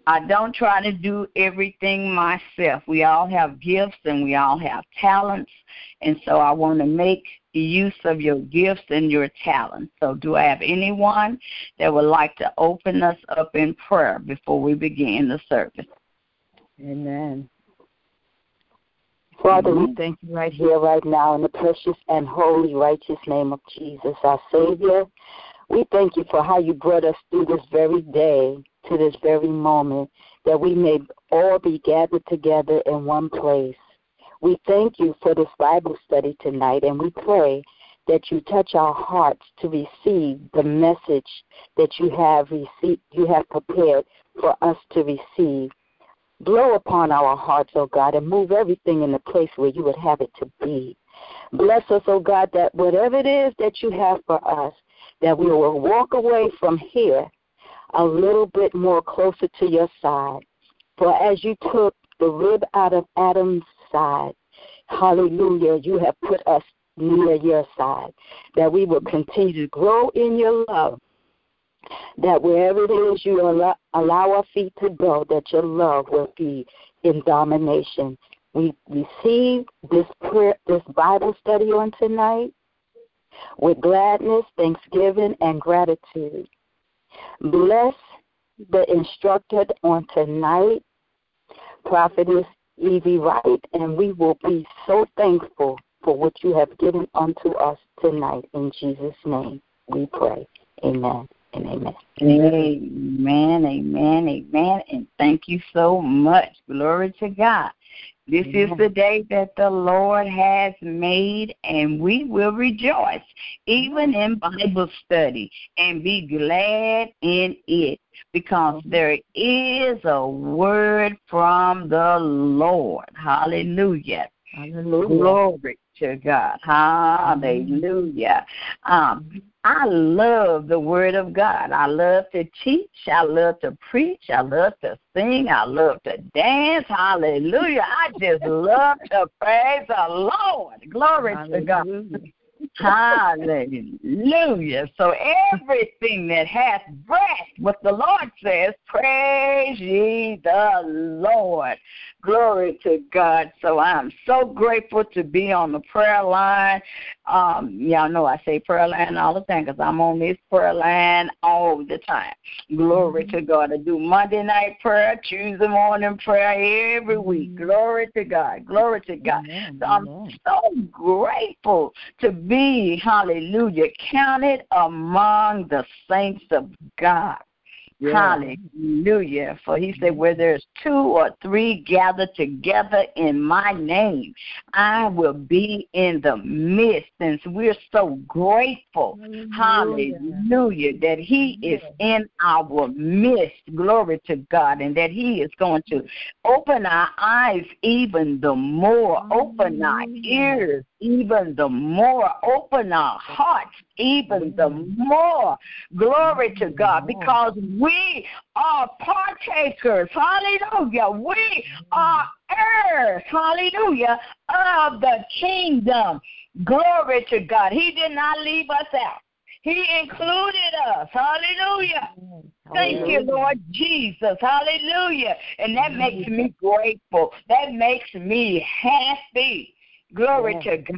I don't try to do everything myself. We all have gifts and we all have talents, and so I want to make use of your gifts and your talents. So do I have anyone that would like to open us up in prayer before we begin the service? Amen. Father, we thank you right here, right now, in the precious and holy, righteous name of Jesus, our Savior. We thank you for how you brought us through this very day to this very moment, that we may all be gathered together in one place. We thank you for this Bible study tonight, and we pray that you touch our hearts to receive the message that you have prepared for us to receive. Blow upon our hearts, O God, and move everything in the place where you would have it to be. Bless us, O God, that whatever it is that you have for us, that we will walk away from here a little bit more closer to your side. For as you took the rib out of Adam's side, hallelujah, you have put us near your side, that we will continue to grow in your love, that wherever it is you allow our feet to go, that your love will be in domination. We receive this Bible study on tonight with gladness, thanksgiving, and gratitude. Bless the instructor on tonight, Prophetess Evie Wright, and we will be so thankful for what you have given unto us tonight. In Jesus' name we pray. Amen and amen. Amen, amen, amen, and thank you so much. Glory to God. This is the day that the Lord has made, and we will rejoice, even in Bible study, and be glad in it, because there is a word from the Lord. Hallelujah. Hallelujah. Glory to God. Hallelujah. I love the Word of God. I love to teach. I love to preach. I love to sing. I love to dance. Hallelujah. I just love to praise the Lord. Glory to God. Hallelujah. So everything that hath breath, what the Lord says, praise ye the Lord. Glory to God. So I'm so grateful to be on the prayer line. Y'all know I say prayer line all the time because I'm on this prayer line all the time. Glory to God. I do Monday night prayer, Tuesday morning prayer every week. Glory to God. Glory to God. So I'm so grateful to be, hallelujah, counted among the saints of God. Yeah. Hallelujah. For he said, where there's 2 or 3 gathered together in my name, I will be in the midst. And so we're so grateful, hallelujah, that he is in our midst. Glory to God. And that he is going to open our eyes even the more, open our ears even the more, open our hearts even the more. Glory to God, because we are partakers, hallelujah. We are heirs, hallelujah, of the kingdom. Glory to God. He did not leave us out. He included us, hallelujah. Thank you, Lord Jesus, hallelujah. And that makes me grateful. That makes me happy. Glory to God.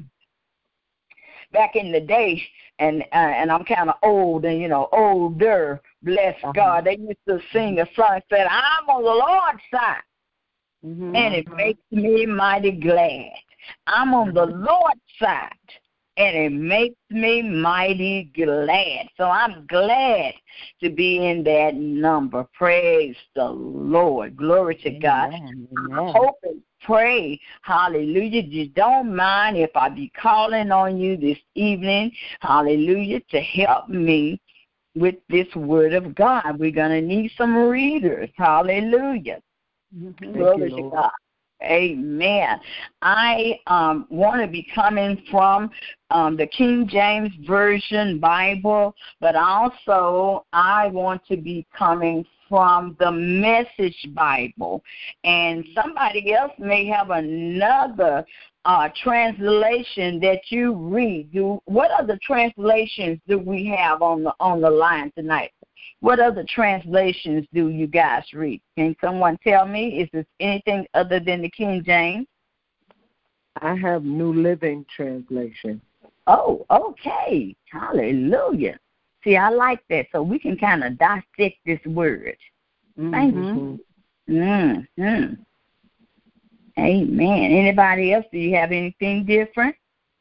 Back in the day, and I'm kind of old and, older, bless God, they used to sing a song that said, I'm on the Lord's side, and it makes me mighty glad. I'm on the Lord's side, and it makes me mighty glad. So I'm glad to be in that number. Praise the Lord. Glory to God. I hope and pray, hallelujah, you don't mind if I be calling on you this evening, hallelujah, to help me with this word of God. We're going to need some readers. Hallelujah. Glory to God. Amen. I want to be coming from the King James Version Bible, but also I want to be coming from the Message Bible. And somebody else may have another translation that you read. What other translations do we have on the line tonight? What other translations do you guys read? Can someone tell me? Is this anything other than the King James? I have New Living Translation. Oh, okay. Hallelujah. See, I like that. So we can kind of dissect this word. Thank you. Mm-hmm. Amen. Anybody else? Do you have anything different?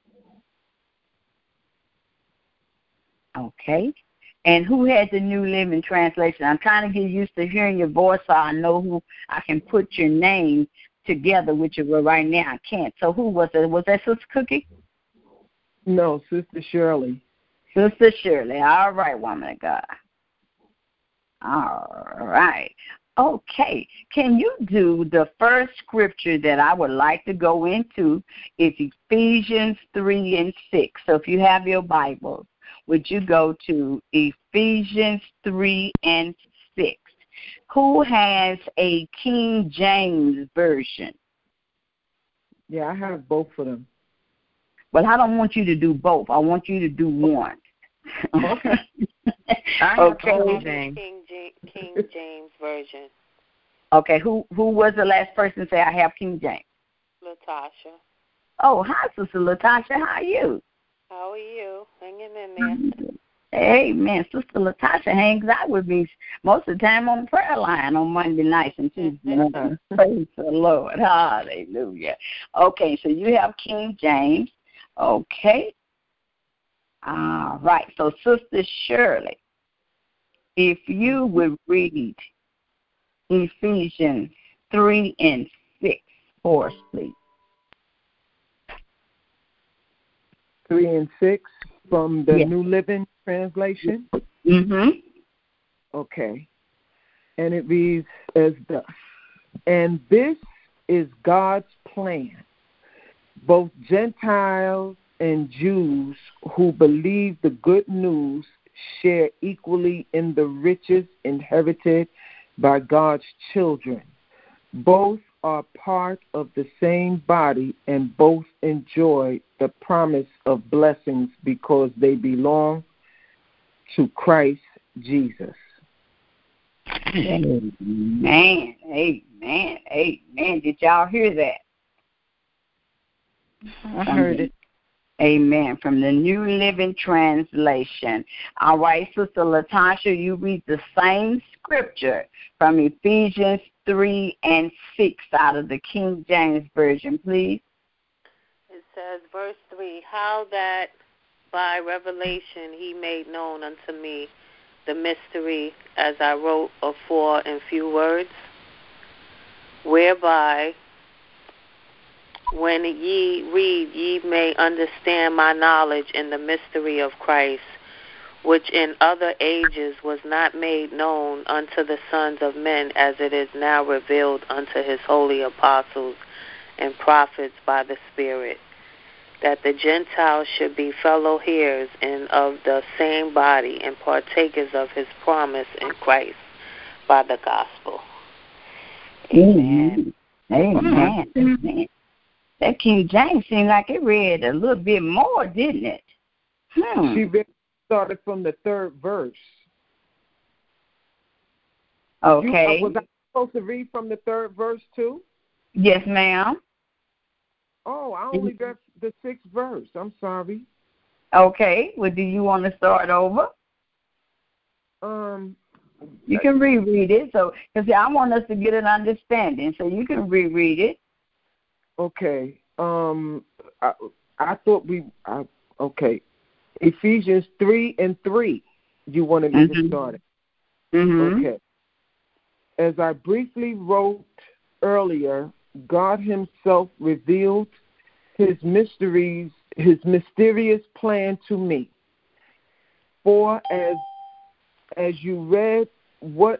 Okay. And who had the New Living Translation? I'm trying to get used to hearing your voice so I know who I can put your name together with you. Well, right now I can't. So who was it? Was that Sister Cookie? No, Sister Shirley. Sister Shirley. All right, woman of God. All right. Okay. Can you do the first scripture that I would like to go into? Is Ephesians 3 and 6. So if you have your Bibles, would you go to Ephesians 3 and 6? Who has a King James version? Yeah, I have both of them. Well, I don't want you to do both. I want you to do one. Okay. Okay. King James version. Okay. Who was the last person to say I have King James? Latasha. Oh, hi, Sister Latasha. How are you? How are you? Hanging in there. Amen. Sister Latasha hangs out with me most of the time on the prayer line on Monday nights and Tuesday nights. Praise the Lord. Hallelujah. Okay, so you have King James. Okay. All right. So, Sister Shirley, if you would read Ephesians 3 and 6 for us, please. 3 and 6 from the Yes. New Living Translation? Mm-hmm. Okay. And it reads as thus. And this is God's plan. Both Gentiles and Jews who believe the good news share equally in the riches inherited by God's children. Both are part of the same body and both enjoy the promise of blessings because they belong to Christ Jesus. Amen. Amen. Amen. Did y'all hear that? I heard it. Amen. From the New Living Translation. All right, Sister Latasha, you read the same scripture from Ephesians 3 and 6 out of the King James Version, please. It says, verse 3, how that by revelation he made known unto me the mystery, as I wrote afore in few words, whereby when ye read, ye may understand my knowledge in the mystery of Christ, which in other ages was not made known unto the sons of men, as it is now revealed unto his holy apostles and prophets by the Spirit, that the Gentiles should be fellow heirs and of the same body and partakers of his promise in Christ by the gospel. Amen. Amen. Amen. That King James seemed like it read a little bit more, didn't it? She started from the third verse. Okay. Was I supposed to read from the third verse too? Yes, ma'am. Oh, I only got the 6th verse. I'm sorry. Okay. Well, do you want to start over? You can reread it. So, because I want us to get an understanding, so you can reread it. Okay. I thought okay. Ephesians 3 and 3. You wanted me to start it. Mm-hmm. Okay. As I briefly wrote earlier, God himself revealed his mysterious plan to me. For as you read what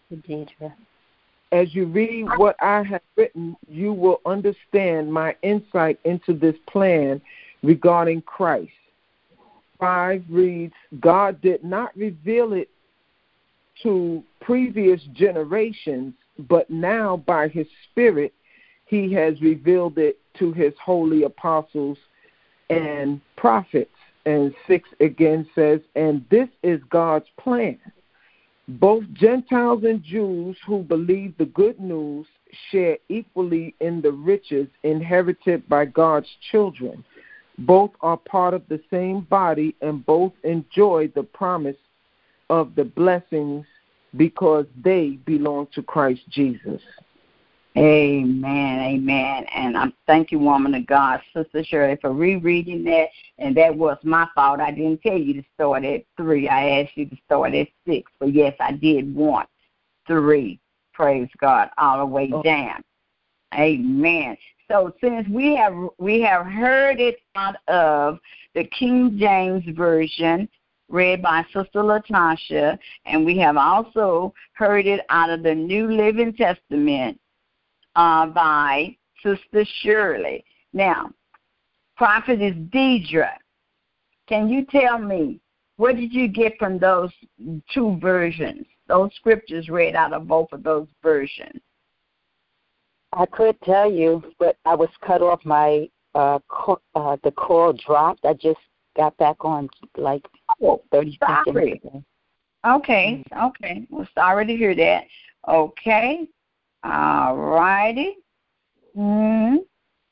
I have written, you will understand my insight into this plan regarding Christ. 5 reads, God did not reveal it to previous generations, but now by his Spirit, he has revealed it to his holy apostles and prophets. And 6 again says, and this is God's plan. Both Gentiles and Jews who believe the good news share equally in the riches inherited by God's children. Both are part of the same body, and both enjoy the promise of the blessings because they belong to Christ Jesus. Amen, amen. And I thank you, woman of God, Sister Shirley, for rereading that. And that was my fault. I didn't tell you to start at 3. I asked you to start at 6. But, yes, I did want 3. Praise God, all the way down. Amen. So since we have heard it out of the King James Version, read by Sister Latasha, and we have also heard it out of the New Living Testament by Sister Shirley. Now, Prophetess Deidre, can you tell me, what did you get from those 2 versions, those scriptures read out of both of those versions? I could tell you, but I was cut off. My the call dropped. I just got back on like 30 seconds ago. Okay. Well, sorry to hear that. Okay. All righty. All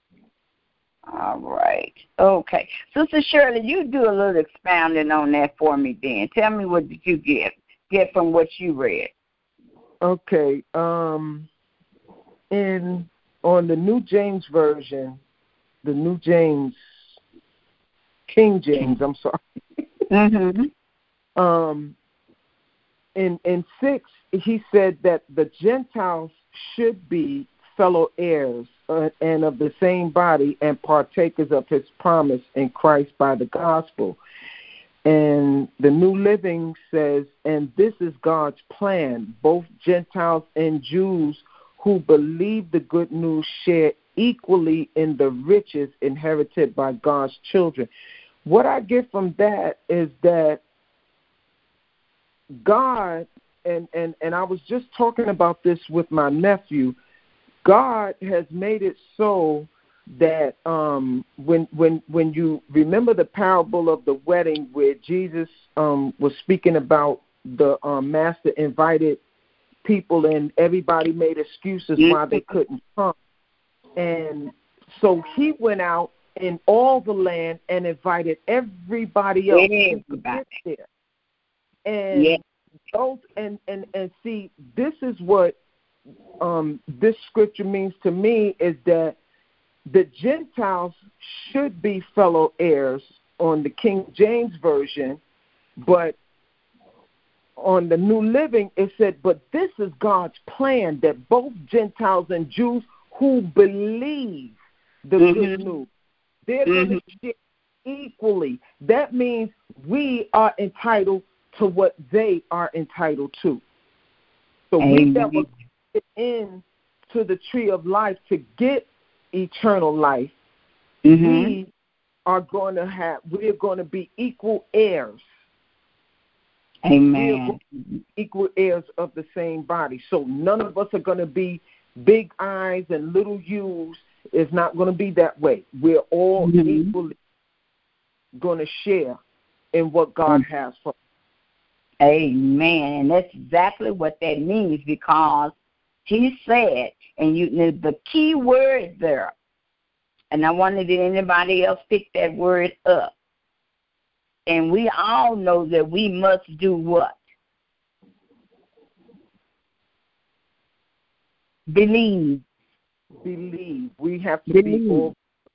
right. Okay. Sister Shirley, you do a little expounding on that for me then. Tell me, what did you get from what you read? Okay. On the New James Version, the New James, King James, I'm sorry. In 6, he said that the Gentiles should be fellow heirs and of the same body and partakers of his promise in Christ by the gospel. And the New Living says, and this is God's plan. Both Gentiles and Jews who believe the good news share equally in the riches inherited by God's children. What I get from that is that God, and I was just talking about this with my nephew, God has made it so that when you remember the parable of the wedding where Jesus was speaking about the master invited people and everybody made excuses why they couldn't come. And so he went out in all the land and invited everybody else to get there. And those and see, this is what this scripture means to me, is that the Gentiles should be fellow heirs on the King James Version, but on the New Living it said, but this is God's plan, that both Gentiles and Jews who believe the good news, they're going to share equally. That means we are entitled to what they are entitled to. So we never get into the tree of life to get eternal life. We're going to be equal heirs. Amen. Equal heirs of the same body. So none of us are going to be big I's and little U's. It's not going to be that way. We're all equally going to share in what God has for us. Amen. And that's exactly what that means, because he said, and the key word there, and I wonder did anybody else pick that word up? And we all know that we must do what? Believe. Believe. We have to believe.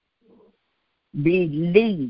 Believe.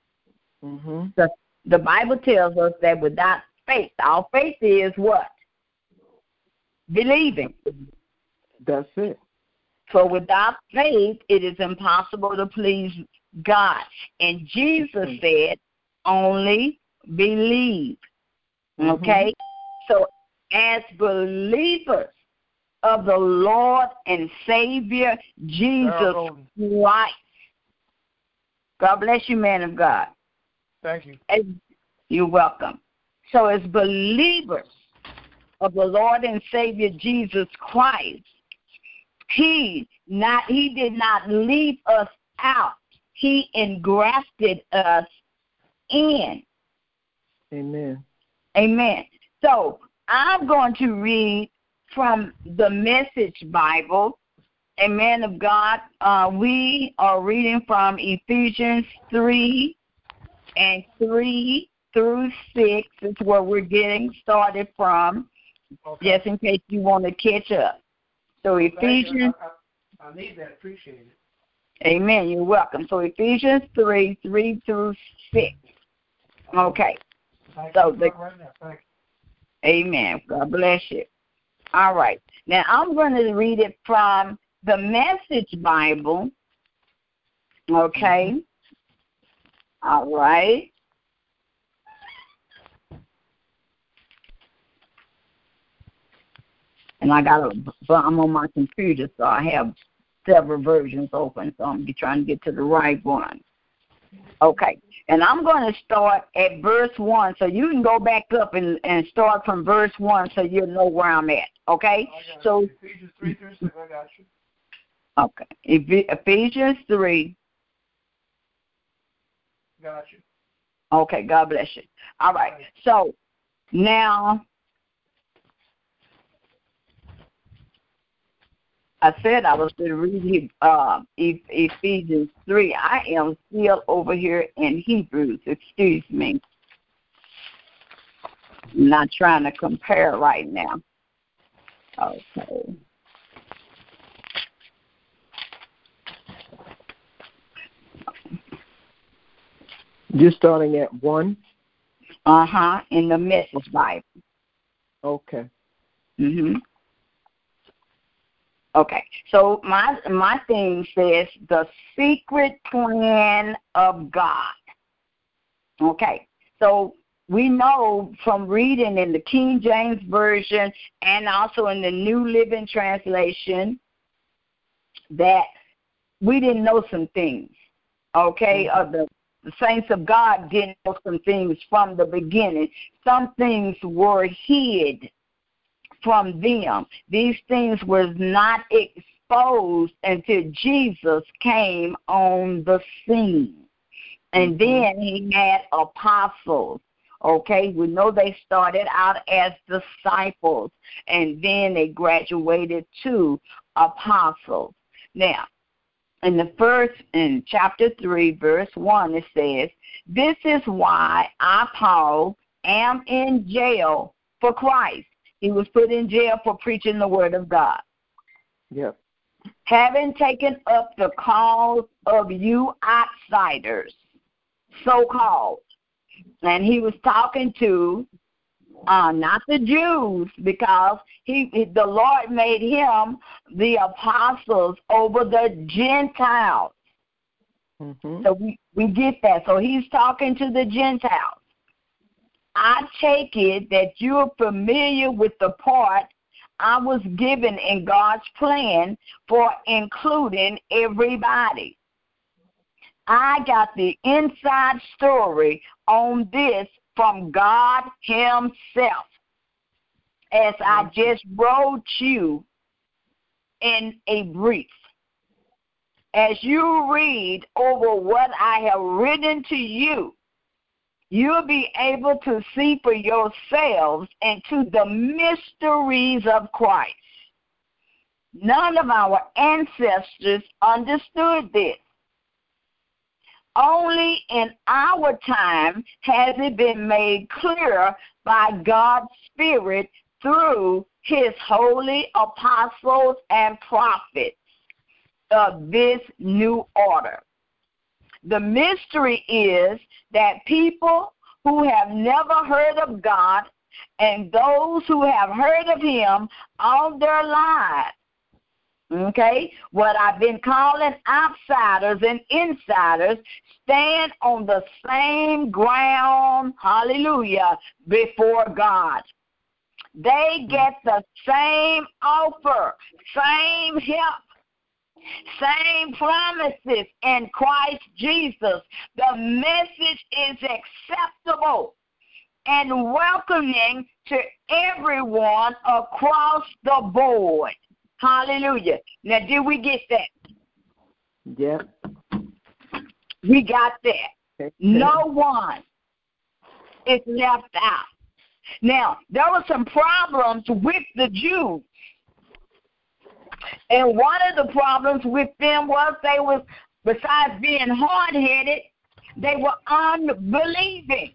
The Bible tells us that without faith, our faith is what? Believing. That's it. So without faith, it is impossible to please God. And Jesus said, only believe. Okay? So as believers of the Lord and Savior Jesus Christ, God bless you, man of God. Thank you. You're welcome. So as believers of the Lord and Savior Jesus Christ, he did not leave us out. He engrafted us in. Amen. Amen. So I'm going to read from the Message Bible. Amen, of God. We are reading from Ephesians 3 and 3 through 6. Is where we're getting started from, just in case you want to catch up. So Ephesians. I need that. Appreciate it. Amen. You're welcome. So Ephesians 3 through 6. Okay. So amen. God bless you. All right. Now I'm going to read it from the Message Bible. Okay. All right. And I'm on my computer, so I have several versions open, so I'm trying to get to the right one. Okay. And I'm going to start at verse 1, so you can go back up and start from verse 1 so you'll know where I'm at. Okay? So Ephesians 3 through 6, I got you. Okay. Ephesians 3. Got you. Okay, God bless you. All right. So now I said I was going to read Ephesians 3. I am still over here in Hebrews. Excuse me. I'm not trying to compare right now. Okay. You're starting at 1? In the Message Bible. Okay. Okay, so my thing says the secret plan of God. Okay, so we know from reading in the King James Version and also in the New Living Translation that we didn't know some things. Okay, the saints of God didn't know some things from the beginning. Some things were hid from them. These things was not exposed until Jesus came on the scene. And then he had apostles. Okay, we know they started out as disciples, and then they graduated to apostles. Now, in chapter 3, verse 1, it says, "This is why I, Paul, am in jail for Christ." He was put in jail for preaching the word of God. Yep. "Having taken up the cause of you outsiders," so-called. And he was talking to not the Jews, because the Lord made him the apostles over the Gentiles. So we get that. So he's talking to the Gentiles. I take it that you're familiar with the part I was given in God's plan for including everybody. I got the inside story on this from God himself, as I just wrote you in a brief. As you read over what I have written to you, you'll be able to see for yourselves into the mysteries of Christ. None of our ancestors understood this. Only in our time has it been made clear by God's Spirit through his holy apostles and prophets of this new order. The mystery is that people who have never heard of God and those who have heard of him all their lives, okay, what I've been calling outsiders and insiders, stand on the same ground, hallelujah, before God. They get the same offer, same help, same promises in Christ Jesus. The message is acceptable and welcoming to everyone across the board. Hallelujah. Now, did we get that? Yeah. We got that. No one is left out. Now, there were some problems with the Jews. And one of the problems with them was they was, besides being hard-headed, they were unbelieving.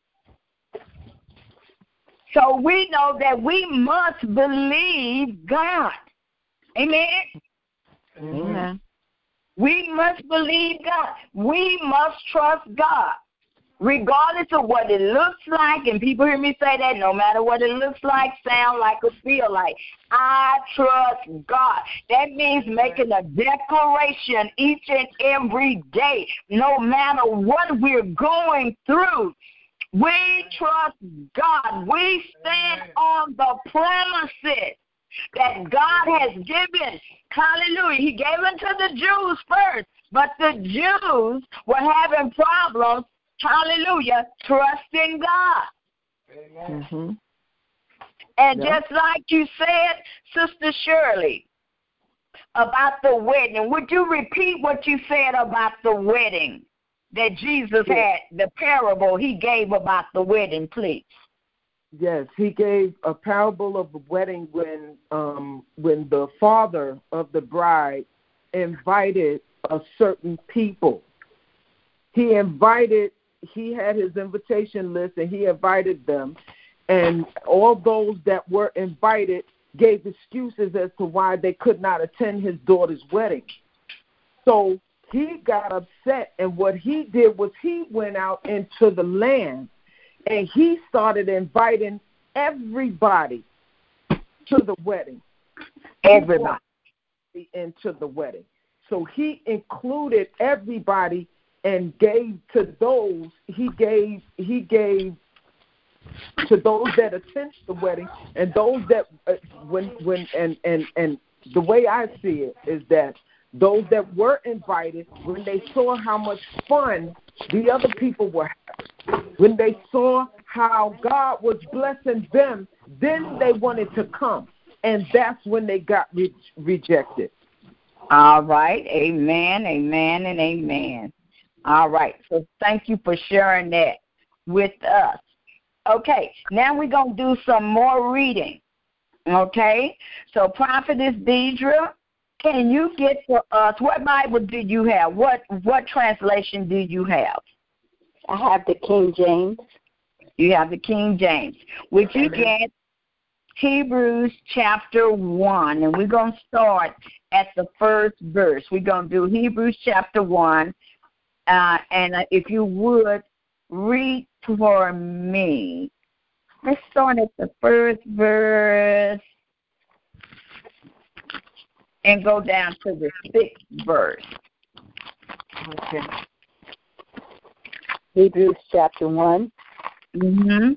So we know that we must believe God. Amen? Amen. We must believe God. We must trust God. Regardless of what it looks like, and people hear me say that, no matter what it looks like, sound like, or feel like, I trust God. That means making a declaration each and every day, no matter what we're going through. We trust God. We stand on the promises that God has given. Hallelujah. He gave them to the Jews first, but the Jews were having problems, hallelujah, trusting God. Amen. Mm-hmm. And just like you said, Sister Shirley, about the wedding, would you repeat what you said about the wedding that Jesus had, the parable he gave about the wedding, please? Yes, he gave a parable of the wedding when the father of the bride invited a certain people. He had his invitation list, and he invited them, and all those that were invited gave excuses as to why they could not attend his daughter's wedding. So he got upset, and what he did was he went out into the land, and he started inviting everybody to the wedding. Everybody into the wedding. So he included everybody and gave to those, he gave to those that attended the wedding, and those that and the way I see it is that those that were invited, when they saw how much fun the other people were having, when they saw how God was blessing them, then they wanted to come, and that's when they got rejected. All right. Amen, amen, and amen. All right. So thank you for sharing that with us. Okay. Now we're going to do some more reading. Okay. So Prophetess Deidre, can you get for us, what Bible do you have? What translation do you have? I have the King James. You have the King James. Would you get Hebrews chapter 1, and we're going to start at the first verse. We're going to do Hebrews chapter 1, and if you would, read for me. Let's start at the first verse and go down to the 6th verse. Okay. Hebrews chapter 1. Mm-hmm.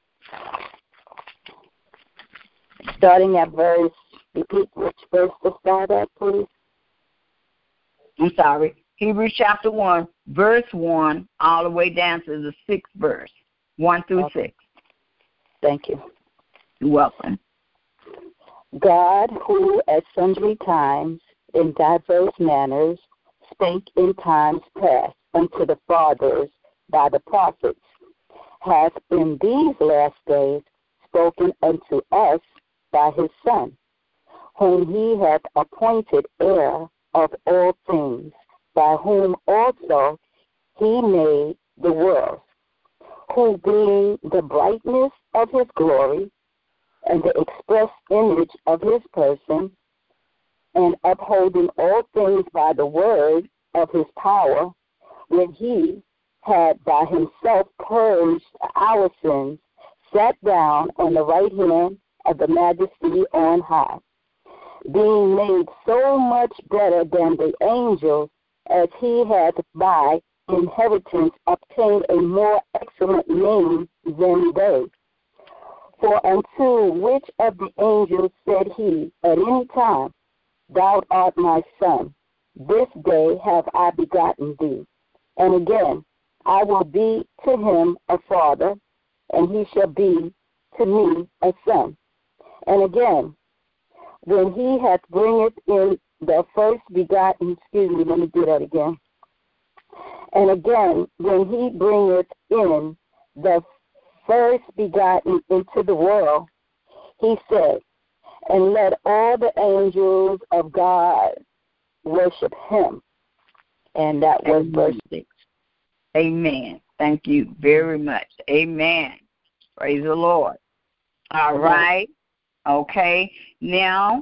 Starting at verse, repeat which verse to start at, please. I'm sorry. Hebrews chapter 1, verse 1, all the way down to the 6th verse, 1 through 6. Thank you. You're welcome. God, who at sundry times in diverse manners spake in times past unto the fathers by the prophets, hath in these last days spoken unto us by his Son, whom he hath appointed heir of all things, by whom also he made the world, who being the brightness of his glory and the express image of his person, and upholding all things by the word of his power, when he had by himself purged our sins, sat down on the right hand of the majesty on high, being made so much better than the angels, as he hath by inheritance obtained a more excellent name than they. For unto which of the angels said he at any time, Thou art my Son, this day have I begotten thee. And again, I will be to him a father, and he shall be to me a son. And again, when he hath bringeth in the first begotten, And again, when he bringeth in the first begotten into the world, he said, and let all the angels of God worship him. And that was verse 6. Amen. Thank you very much. Amen. Praise the Lord. All right. Okay. Now,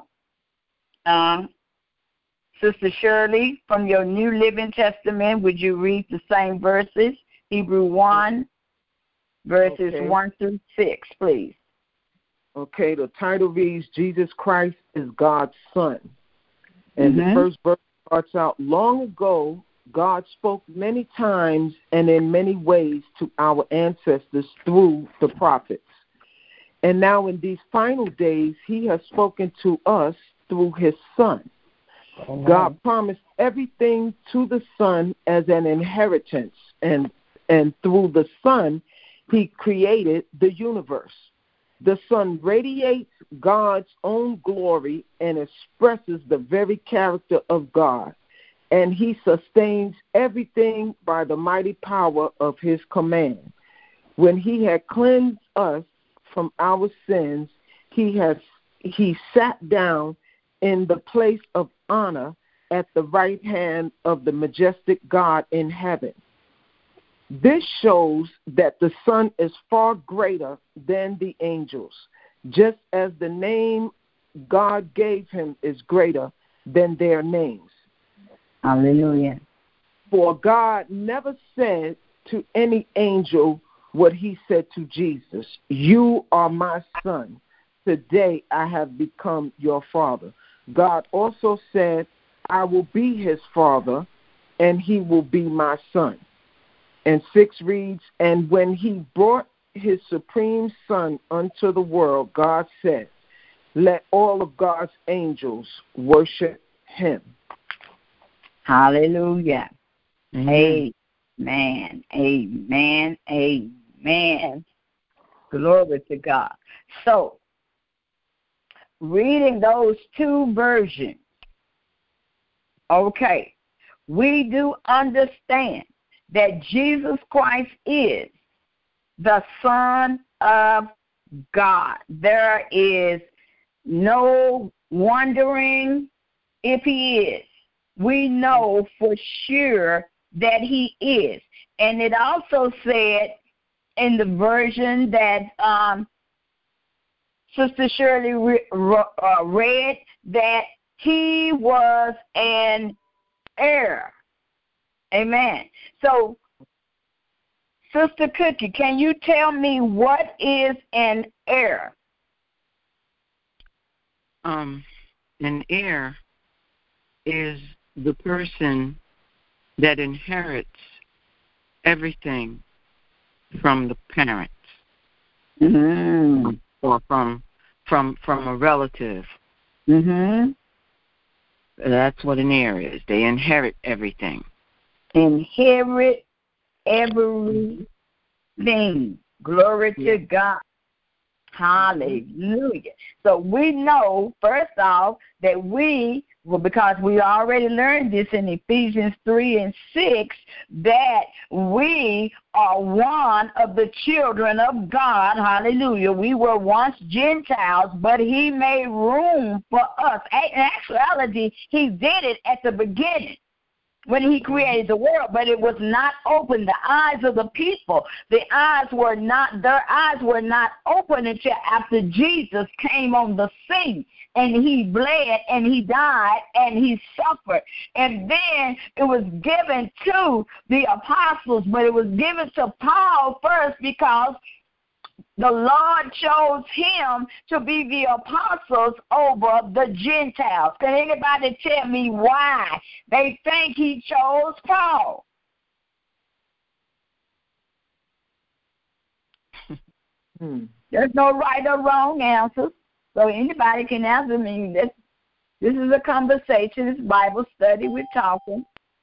Sister Shirley, from your New Living Testament, would you read the same verses? Hebrew 1, verses 1 through 6, please. Okay, the title reads, Jesus Christ is God's Son. And the first verse starts out, long ago, God spoke many times and in many ways to our ancestors through the prophets. And now in these final days, he has spoken to us through his Son. God promised everything to the Son as an inheritance, and through the Son, he created the universe. The Son radiates God's own glory and expresses the very character of God, and he sustains everything by the mighty power of his command. When he had cleansed us from our sins, he sat down in the place of honor at the right hand of the majestic God in heaven. This shows that the Son is far greater than the angels, just as the name God gave him is greater than their names. Hallelujah. For God never said to any angel what he said to Jesus, you are my Son. Today I have become your Father. God also said, I will be his Father, and he will be my Son. And 6 reads, and when he brought his supreme Son unto the world, God said, let all of God's angels worship him. Hallelujah. Amen. Amen. Amen. Glory to God. So, reading those 2 versions, okay, we do understand that Jesus Christ is the Son of God. There is no wondering if he is. We know for sure that he is. And it also said in the version that Sister Shirley read that he was an heir. Amen. So, Sister Cookie, can you tell me what is an heir? An heir is the person that inherits everything from the parents, or from a relative. That's what an heir is. They inherit everything. Inherit everything. Glory to God. Hallelujah. So we know, first off, that because we already learned this in Ephesians 3 and 6, that we are one of the children of God. Hallelujah. We were once Gentiles, but he made room for us. In actuality, he did it at the beginning when he created the world, but it was not open. The eyes of the people, their eyes were not open until after Jesus came on the scene. And he bled, and he died, and he suffered. And then it was given to the apostles, but it was given to Paul first because the Lord chose him to be the apostles over the Gentiles. Can anybody tell me why they think he chose Paul? There's no right or wrong answer. So anybody can answer me. This is a conversation. It's Bible study. We're talking.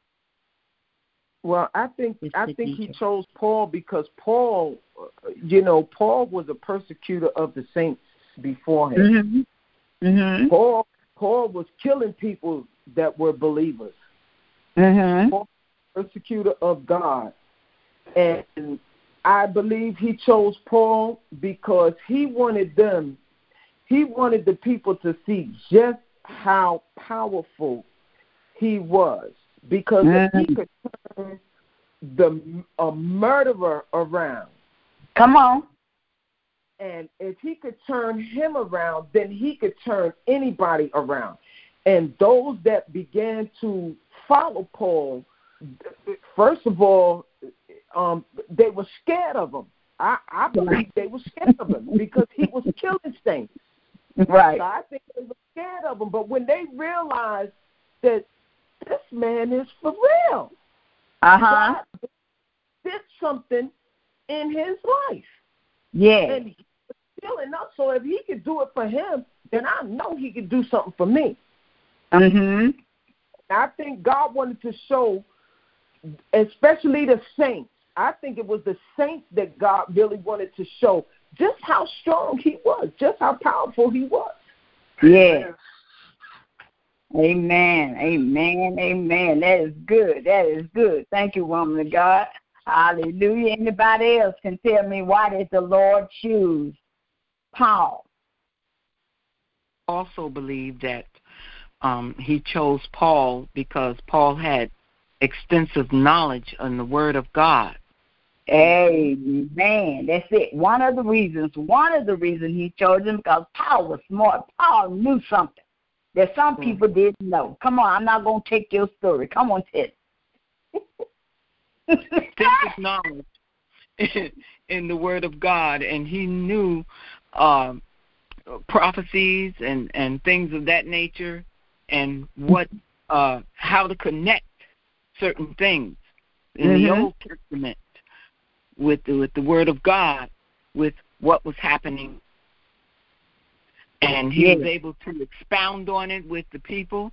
Well, I think he chose Paul because Paul was a persecutor of the saints before him. Paul was killing people that were believers. Paul was a persecutor of God. And I believe he chose Paul because he wanted the people to see just how powerful he was. Because if he could turn a murderer around. Come on. And if he could turn him around, then he could turn anybody around. And those that began to follow Paul, first of all, they were scared of him. I believe they were scared of him because he was killing saints. Right. So I think they were scared of him. But when they realized that this man is for real, God did something in his life. Yeah. And he was killing us. So if he could do it for him, then I know he could do something for me. Mhm. I think God wanted to show, especially the saints. I think it was the saints that God really wanted to show just how strong he was, just how powerful he was. Yeah. Amen. Amen. Amen. That is good. That is good. Thank you, woman of God. Hallelujah. Anybody else can tell me why did the Lord choose Paul? Also believe that he chose Paul because Paul had extensive knowledge on the Word of God. Amen. That's it. One of the reasons he chose him because Paul was smart. Paul knew something that some people didn't know. Come on, I'm not going to take your story. Come on, Ted. Extensive knowledge in the Word of God, and he knew prophecies and things of that nature, and what how to connect certain things in the Old Testament with the Word of God, with what was happening, and he was able to expound on it with the people.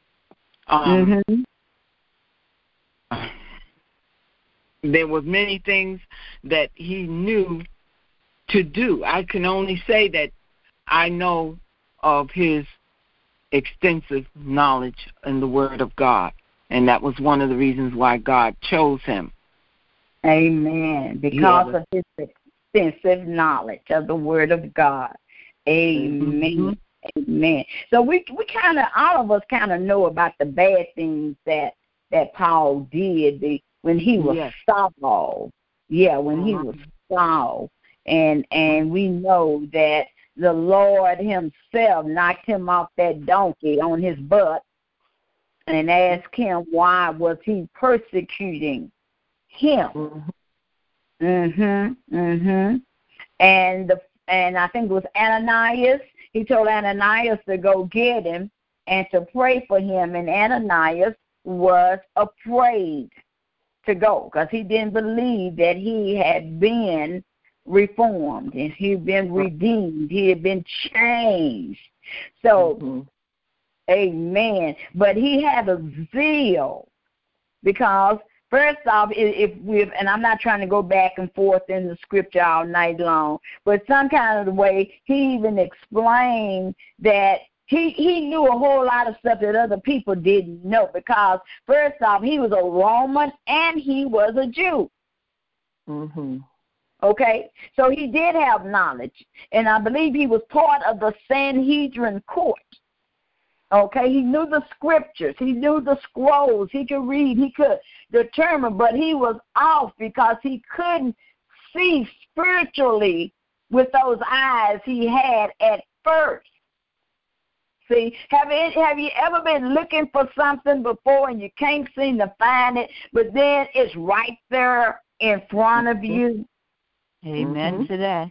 There was many things that he knew to do. I can only say that I know of his extensive knowledge in the Word of God, and that was one of the reasons why God chose him. Amen. Because of his extensive knowledge of the Word of God. Amen. Amen. So we kind of, all of us kind of know about the bad things that Paul did when he was Saul. Yeah, when he was Saul. And we know that the Lord himself knocked him off that donkey on his butt and asked him why was he persecuting him. And I think it was Ananias. He told Ananias to go get him and to pray for him. And Ananias was afraid to go because he didn't believe that he had been reformed and he had been redeemed. He had been changed. So, amen. But he had a zeal because, first off, and I'm not trying to go back and forth in the scripture all night long, but some kind of the way he even explained that he knew a whole lot of stuff that other people didn't know because, first off, he was a Roman and he was a Jew. Okay? So he did have knowledge, and I believe he was part of the Sanhedrin court. Okay, he knew the scriptures. He knew the scrolls. He could read. He could determine, but he was off because he couldn't see spiritually with those eyes he had at first. See, have you ever been looking for something before and you can't seem to find it, but then it's right there in front of you? Amen to that.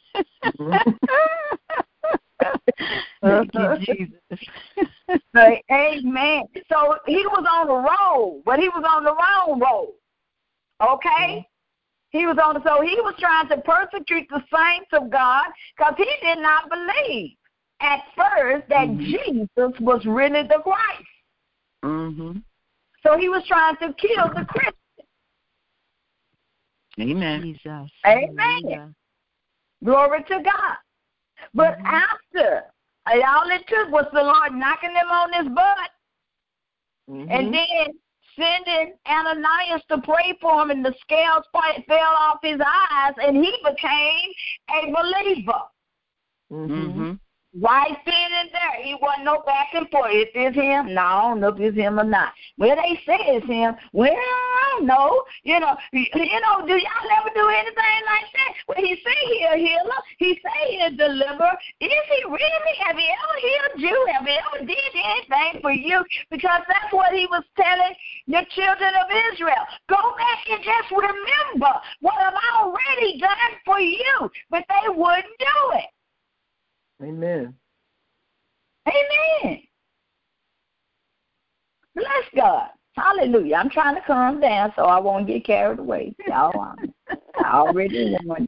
Thank you, Jesus. Amen. So he was on the road, but he was on the wrong road. Okay? He was trying to persecute the saints of God because he did not believe at first that Jesus was really the Christ. So he was trying to kill the Christians. Amen. Jesus. Amen. Glory to God. But after, all it took was the Lord knocking him on his butt. And then sending Ananias to pray for him, and the scales fell off his eyes, and he became a believer. Mm-hmm. Right then and there. He wasn't no back and forth. Is this him? No, I don't know if it's him or not. Well, they say it's him. Well, I don't know. Do y'all ever do anything like that? Well, he say he'll heal. He say he'll deliver. Is he really? Have he ever healed you? Have he ever did anything for you? Because that's what he was telling the children of Israel. Go back and just remember what I've already done for you. But they wouldn't do it. Amen. Amen. Bless God. Hallelujah. I'm trying to calm down so I won't get carried away. Y'all, I already won.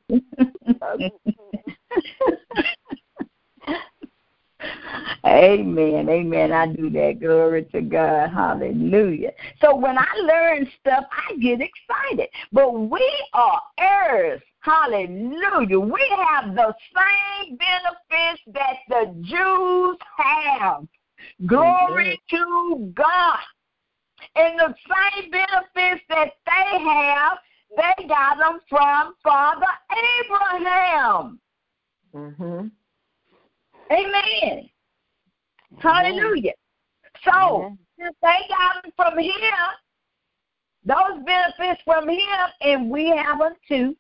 Amen. Amen. I do that. Glory to God. Hallelujah. So when I learn stuff, I get excited. But we are heirs. Hallelujah. We have the same benefits that the Jews have. Glory to God. And the same benefits that they have, they got them from Father Abraham. Mm-hmm. Amen. Hallelujah. So, since they got them from here, those benefits from here, and we have them too.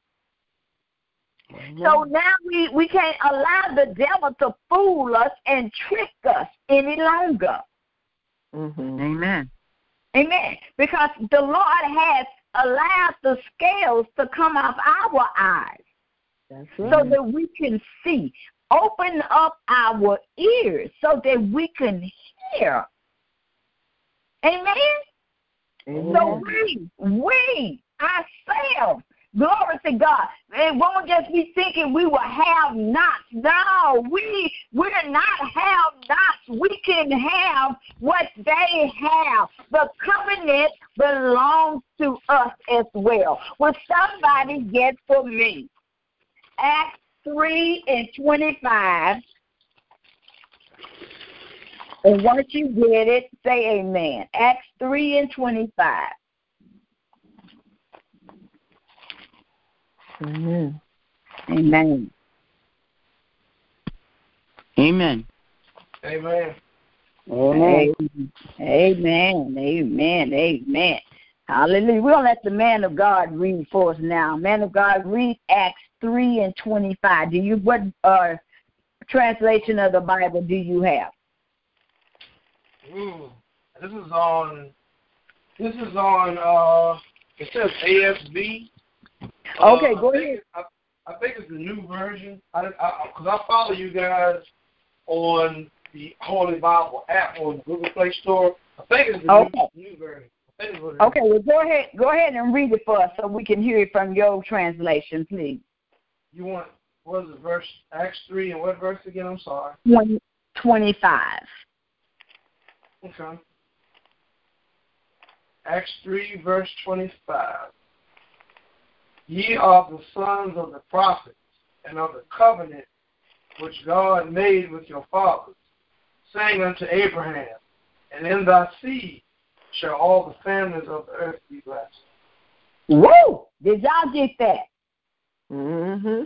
So now we can't allow the devil to fool us and trick us any longer. Mm-hmm. Amen. Amen. Because the Lord has allowed the scales to come off our eyes. That's right. So that we can see. Open up our ears so that we can hear. Amen? Amen. So we ourselves, glory to God, it won't just be thinking we will have nots. No, we're not have nots. We can have what they have. The covenant belongs to us as well. Will somebody get for me? Acts 3:25. And once you get it, say amen. Acts 3:25. Amen. Amen. Amen. Amen. Amen. Amen. Amen. Amen. Hallelujah. We're going to let the man of God read for us now. Man of God, read Acts 3:25. What translation of the Bible do you have? This is on. It says ASB. Okay, go ahead. I think it's the new version. Because I follow you guys on the Holy Bible app on the Google Play Store. I think it's the new version. Okay, well, go ahead and read it for us so we can hear it from your translation, please. You want, what is the verse? Acts 3 and what verse again? I'm sorry. 25. Okay. Acts 3, verse 25. Ye are the sons of the prophets and of the covenant which God made with your fathers, saying unto Abraham, and in thy seed shall all the families of the earth be blessed. Woo! Did y'all get that? Mm-hmm.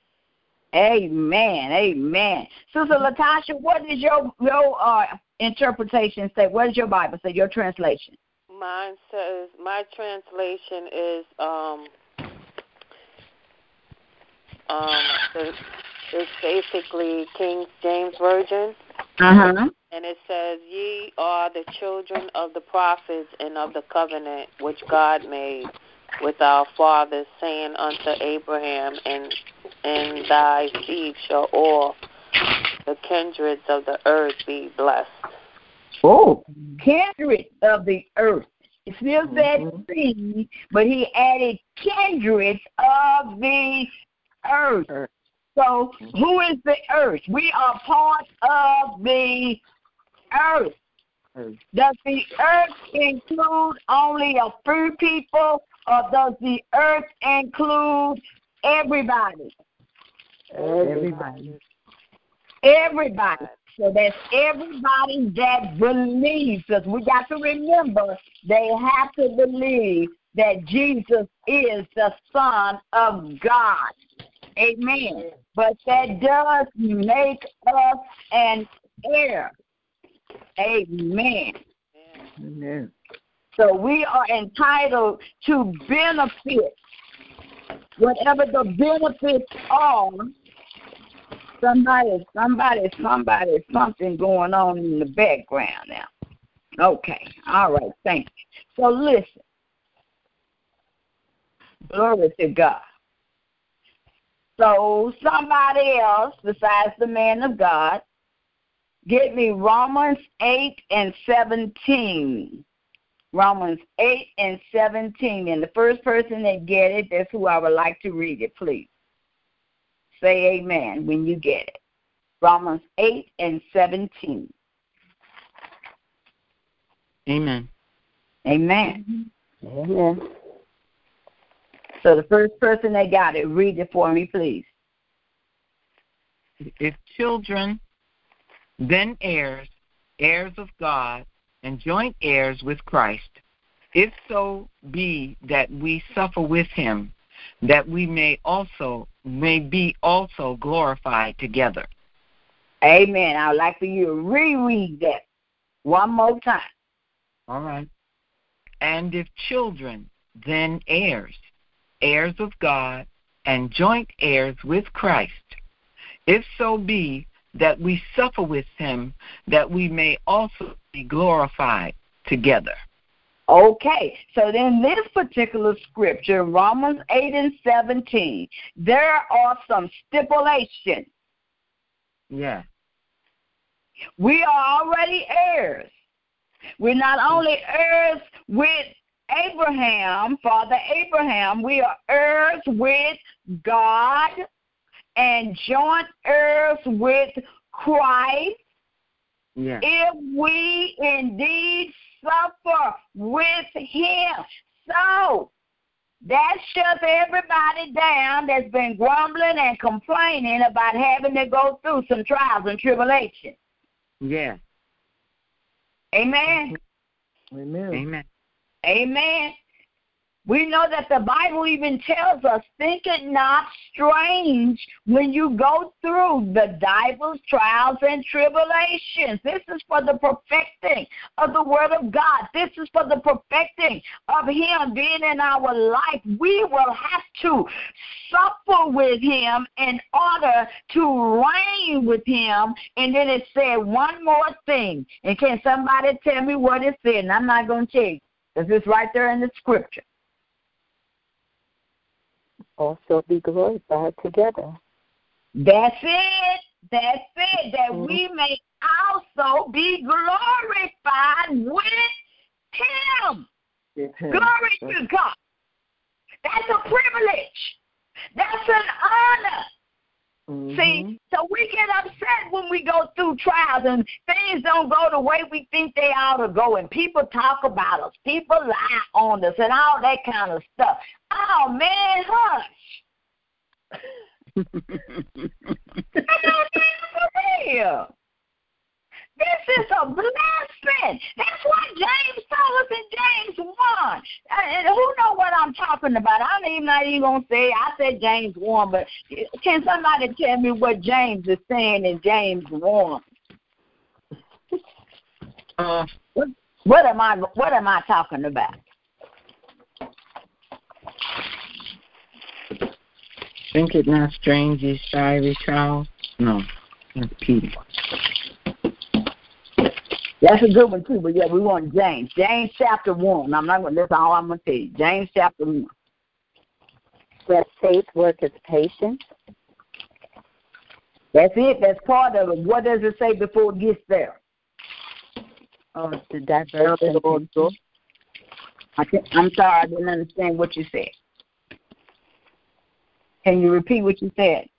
Amen. Amen. Sister Latasha, what does your interpretation say? What does your Bible say, your translation? Mine says, my translation is it's basically King James Version. Uh-huh. And it says, ye are the children of the prophets and of the covenant which God made with our fathers, saying unto Abraham, and in thy seed shall all the kindreds of the earth be blessed. Oh, kindred of the earth. It still said seed, but he added kindreds of the earth. So who is the earth? We are part of the earth. Does the earth include only a few people, or does the earth include everybody? Everybody. Everybody. So that's everybody that believes. Because we got to remember, they have to believe that Jesus is the Son of God. Amen. But that does make us an heir. Amen. Amen. So we are entitled to benefit. Whatever the benefits are, something going on in the background now. Okay. All right. Thank you. So listen. Glory to God. So somebody else besides the man of God, get me Romans 8:17. Romans 8:17. And the first person that get it, that's who I would like to read it, please. Say amen when you get it. Romans 8:17. Amen. Amen. Amen. So the first person that got it, read it for me, please. If children, then heirs, heirs of God, and joint heirs with Christ, if so be that we suffer with him, that we may be also glorified together. Amen. I would like for you to reread that one more time. All right. And if children, then heirs, heirs of God, and joint heirs with Christ, if so be that we suffer with him, that we may also be glorified together. Okay, so then this particular scripture, Romans 8:17, there are some stipulations. Yeah. We are already heirs. We're not only heirs with Abraham, Father Abraham, we are heirs with God and joint heirs with Christ. Yeah. If we indeed suffer with him. So that shuts everybody down that's been grumbling and complaining about having to go through some trials and tribulations. Yeah. Amen. Amen. Amen. Amen. We know that the Bible even tells us, think it not strange when you go through the diverse trials and tribulations. This is for the perfecting of the Word of God. This is for the perfecting of him being in our life. We will have to suffer with him in order to reign with him. And then it said one more thing. And can somebody tell me what it said? And I'm not going to tell you, because it's right there in the scripture. Also be glorified together. That's it. That's it. That we may also be glorified with him. Glory to God. That's a privilege. That's an honor. Mm-hmm. See, so we get upset when we go through trials and things don't go the way we think they ought to go, and people talk about us, people lie on us, and all that kind of stuff. Oh, man, hush. For real. This is a blessing. That's what James told us in James 1. And who know what I'm talking about? I'm not even going to say, I said James 1, but can somebody tell me what James is saying in James 1? What am I talking about? Think it not strange, these fiery trials? No, that's Peter. That's a good one, too, but yeah, we want James. James chapter 1. That's all I'm going to tell you. James chapter 1. That faith worketh patience. That's it. That's part of it. What does it say before it gets there? Oh, it's the diverse temptation. I'm sorry, I didn't understand what you said. Can you repeat what you said?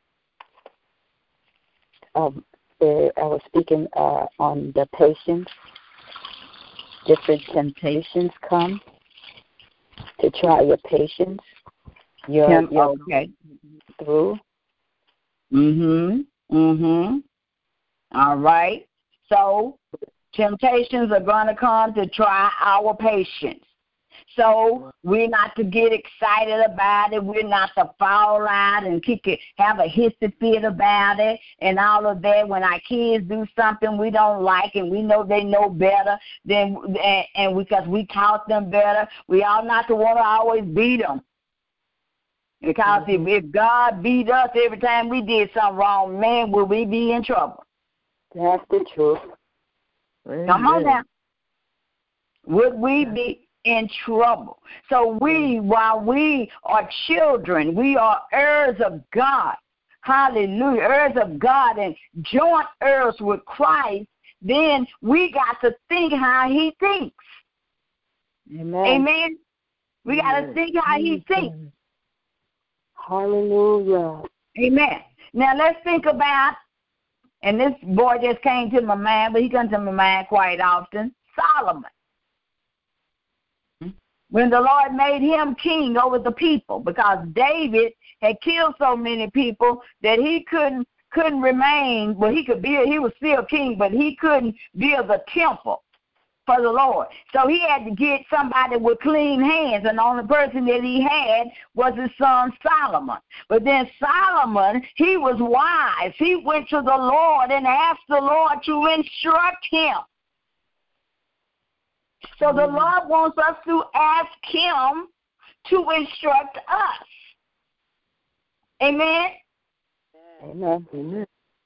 I was speaking on the patience. Different temptations come to try your patience. You're okay. Through. All right. So temptations are going to come to try our patience. So we're not to get excited about it. We're not to fall out and kick it, have a hissy fit about it and all of that. When our kids do something we don't like and we know they know better, and because we taught them better, we ought not to want to always beat them. Because if God beat us every time we did something wrong, man, will we be in trouble? That's the truth. Come on now. Would we be in trouble? So while we are children, we are heirs of God. Hallelujah. Heirs of God and joint heirs with Christ. Then we got to think how he thinks. Amen. Amen. We got to think how he thinks. Hallelujah. Amen. Now let's think about, and this boy just came to my mind, but he comes to my mind quite often, Solomon. When the Lord made him king over the people, because David had killed so many people that he couldn't remain. Well, he was still king, but he couldn't build the temple for the Lord. So he had to get somebody with clean hands, and the only person that he had was his son Solomon. But then Solomon, he was wise. He went to the Lord and asked the Lord to instruct him. So the Lord wants us to ask him to instruct us. Amen? Amen.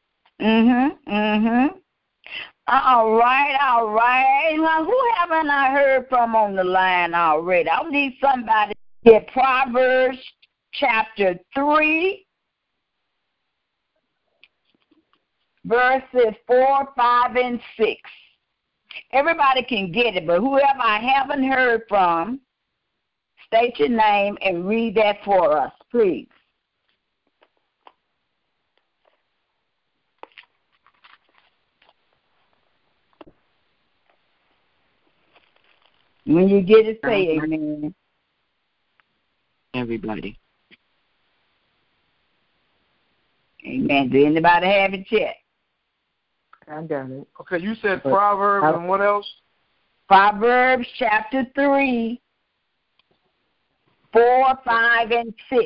All right. Now, who haven't I heard from on the line already? I need somebody to get Proverbs chapter 3, verses 4, 5, and 6. Everybody can get it, but whoever I haven't heard from, state your name and read that for us, please. When you get it, say amen. Everybody. Amen. Do anybody have it yet? I got it. Okay, you said Proverbs and what else? Proverbs chapter 3, 4, 5, and 6.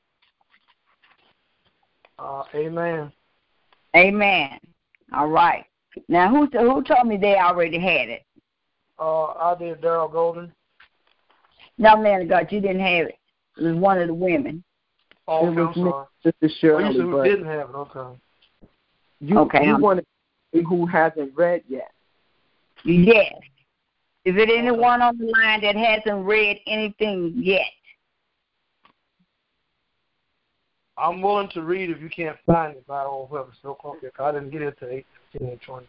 Amen. Amen. All right. Now, who told me they already had it? I did, Daryl Golden. No, man of God, you didn't have it. It was one of the women. Oh, okay, I'm sorry. Sister Shirley, you said who didn't have it, okay. You want to say who hasn't read yet. Yes. Is it anyone on the line that hasn't read anything yet? I'm willing to read if you can't find it by whoever's still cooking. I didn't get it to 18:20.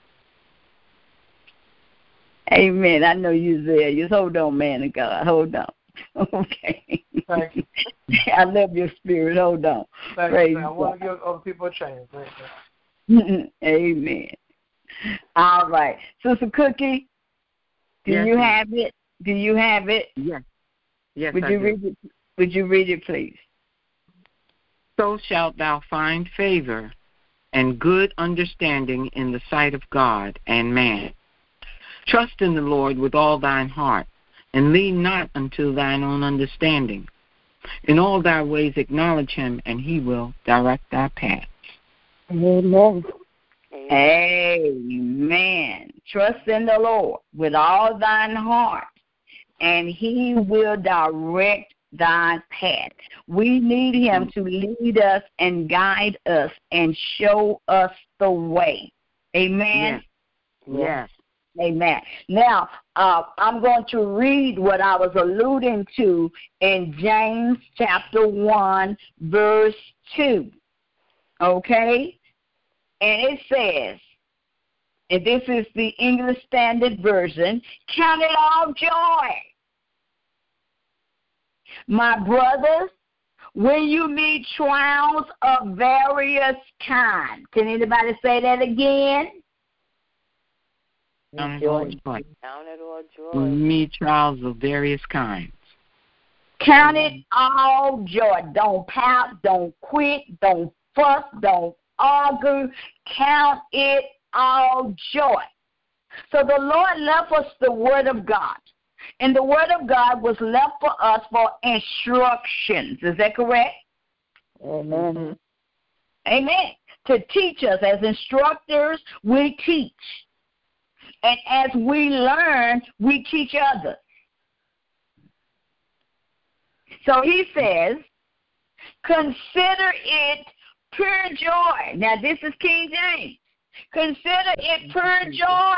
Amen. I know you're there. Just hold on, man of God. Hold on. Okay. Thank you. I love your spirit. Hold on. Thank you. I want to give other people a chance. Thank you. Amen. All right. Sister Cookie, do you have it? Do you have it? Yes. Yes, Would you read it? Would you read it, please? So shalt thou find favor and good understanding in the sight of God and man. Trust in the Lord with all thine heart, and lean not unto thine own understanding. In all thy ways acknowledge him, and he will direct thy path. Amen. Amen. Trust in the Lord with all thine heart, and he will direct thy path. We need him to lead us and guide us and show us the way. Amen? Yes. Amen. Now, I'm going to read what I was alluding to in James chapter 1, verse 2. Okay? And it says, and this is the English Standard Version, count it all joy, my brothers, when you meet trials of various kinds. Can anybody say that again? Count it all joy. Meet trials of various kinds. Count it all joy. Don't pout, don't quit, don't fuss, don't argue. Count it all joy. So the Lord left us the Word of God. And the Word of God was left for us for instructions. Is that correct? Amen. Amen. To teach us. As instructors, we teach. And as we learn, we teach others. So he says, consider it pure joy. Now, this is King James. Consider it pure joy.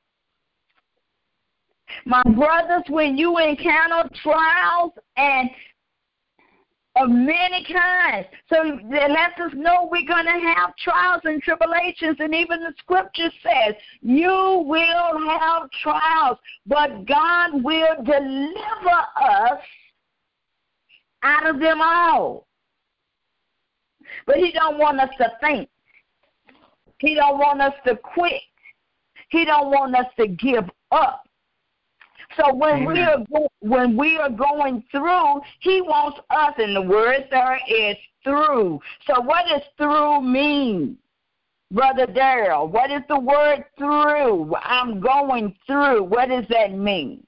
My brothers, when you encounter trials and of many kinds, so that lets us know we're going to have trials and tribulations, and even the scripture says you will have trials, but God will deliver us out of them all. But he don't want us to think. He don't want us to quit. He don't want us to give up. So when we are going through, he wants us, and the word there is through. So what does through mean, Brother Darrell? What is the word through? I'm going through. What does that mean?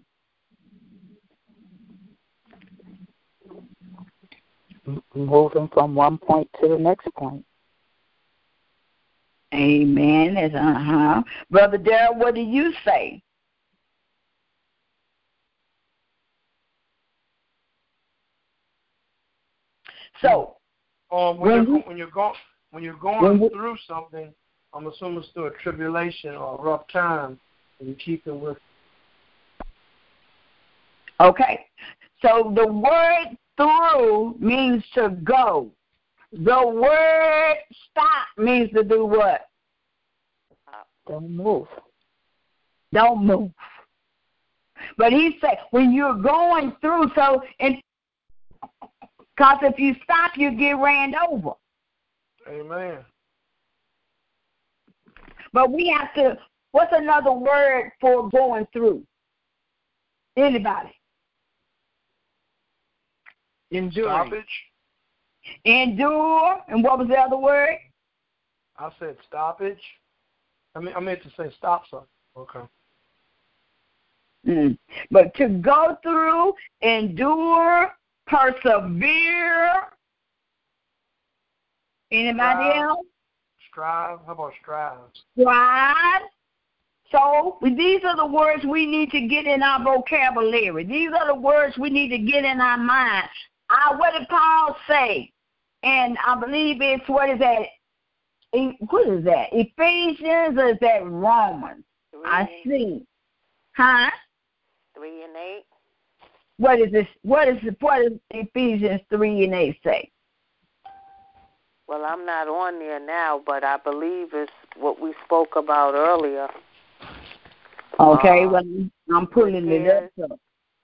Moving from one point to the next point. Amen. Brother Darrell, what do you say? So, when you're going through something, I'm assuming it's through a tribulation or a rough time, and you keep it with. Okay, so the word through means to go. The word stop means to do what? Don't move. Don't move. But he said when you're going through, so because if you stop, you get ran over. Amen. But we have to, what's another word for going through? Anybody? Enduring. Stoppage. Endure. And what was the other word? I said stoppage. I meant to say stop something. Okay. But to go through, endure, persevere. Anybody else? Strive. How about strive? Strive. So these are the words we need to get in our vocabulary. These are the words we need to get in our mind. What did Paul say? And I believe it's, what is that? Ephesians, or is that Romans? 3 I see. Huh? 3 and 8. What is this? What is Ephesians 3 and 8 say? Well, I'm not on there now, but I believe it's what we spoke about earlier. Okay, well, I'm pulling it up. So.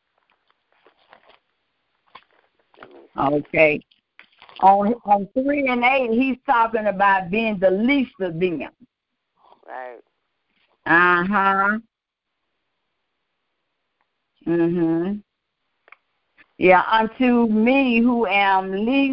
Okay. On 3 and 8, he's talking about being the least of them. Right. Yeah, unto me who am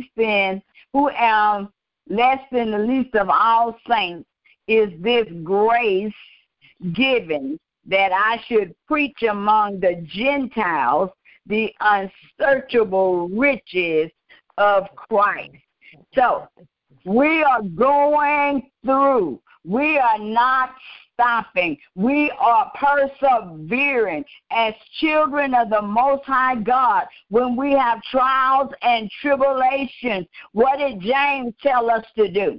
less than the least of all saints is this grace given, that I should preach among the Gentiles the unsearchable riches of Christ. So we are going through. We are not stopping. We are persevering as children of the Most High God. When we have trials and tribulations, what did James tell us to do?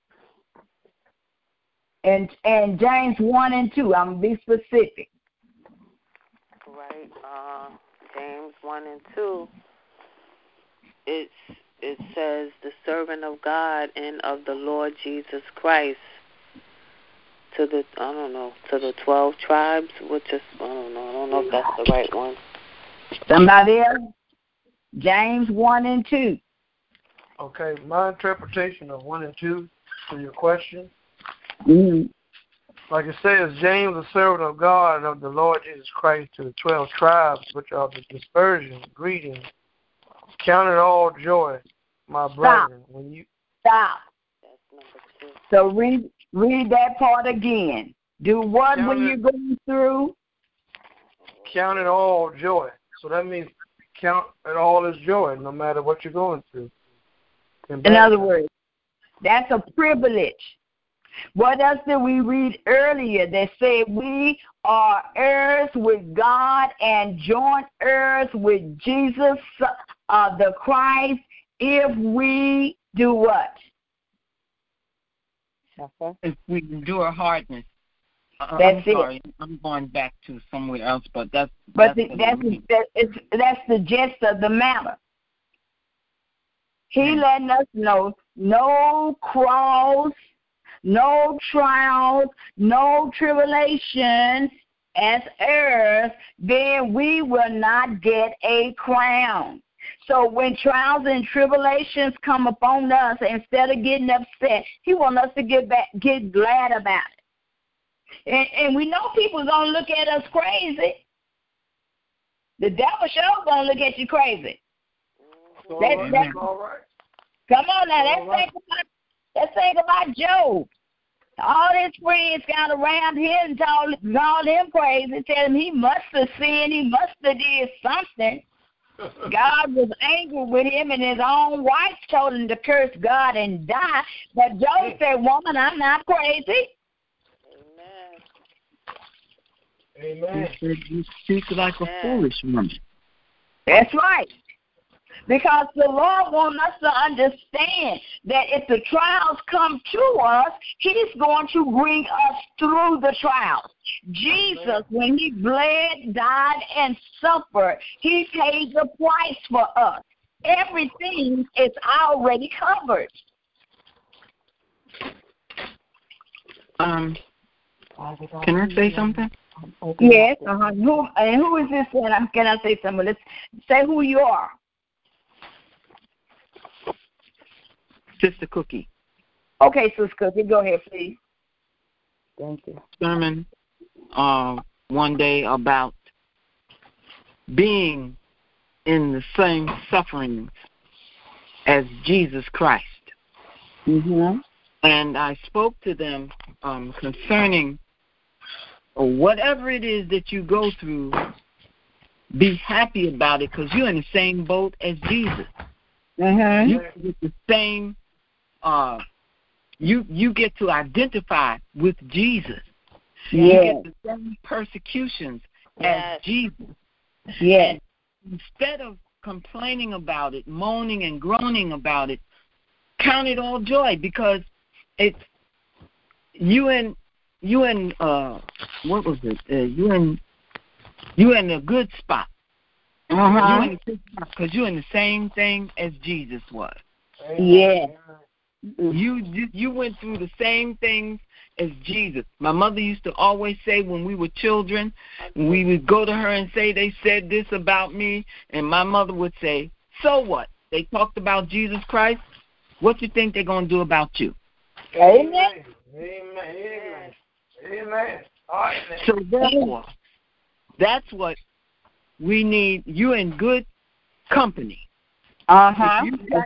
And James 1 and 2, I'm going to be specific. Right. James 1 and 2. It says, the servant of God and of the Lord Jesus Christ, to the 12 tribes, which is, I don't know if that's the right one. Somebody else? James 1 and 2. Okay, my interpretation of 1 and 2 to your question. Like it says, James, the servant of God and of the Lord Jesus Christ, to the 12 tribes, which are the dispersion, greetings. Count it all joy, my brethren. Stop. That's number 2. So read that part again. Do what when you're going through? Count it all joy. So that means count it all as joy, no matter what you're going through. In other words, that's a privilege. What else did we read earlier that said we are heirs with God and joint heirs with Jesus, the Christ, if we do what? If we endure hardness. That's I'm sorry, I'm going back to somewhere else, but that's the gist of the matter. He letting us know no cross, no trials, no tribulations as heirs, then we will not get a crown. So when trials and tribulations come upon us, instead of getting upset, he wants us to get glad about it. And we know people are going to look at us crazy. The devil sure going to look at you crazy. That's all right. Come on now, let's think about Job. All his friends got around him and called him crazy, tell him he must have sinned, he must have did something. God was angry with him, and his own wife told him to curse God and die. But Job said, woman, I'm not crazy. Amen. He said, you speak like a foolish woman. That's right. Because the Lord wants us to understand that if the trials come to us, he's going to bring us through the trials. Jesus, when he bled, died, and suffered, he paid the price for us. Everything is already covered. Can I say something? Yes. Who is this? Can I say something? Let's say who you are. Sister Cookie. Okay, Sister Cookie, go ahead, please. Thank you. Sermon one day about being in the same sufferings as Jesus Christ. Mm-hmm. And I spoke to them concerning whatever it is that you go through, be happy about it because you're in the same boat as Jesus. Mm-hmm. You get the same. You get to identify with Jesus. Yeah. You get the same persecutions as Jesus. Yeah. Instead of complaining about it, moaning and groaning about it, count it all joy because it's you in what was it? You in a good spot. Uh-huh. You in a good spot because you're in the same thing as Jesus was. Yeah. You went through the same things as Jesus. My mother used to always say when we were children, we would go to her and say, they said this about me, and my mother would say, so what? They talked about Jesus Christ. What you think they're going to do about you? Amen. Amen. Amen. All right. So therefore, that's what we need. You in good company. Uh-huh.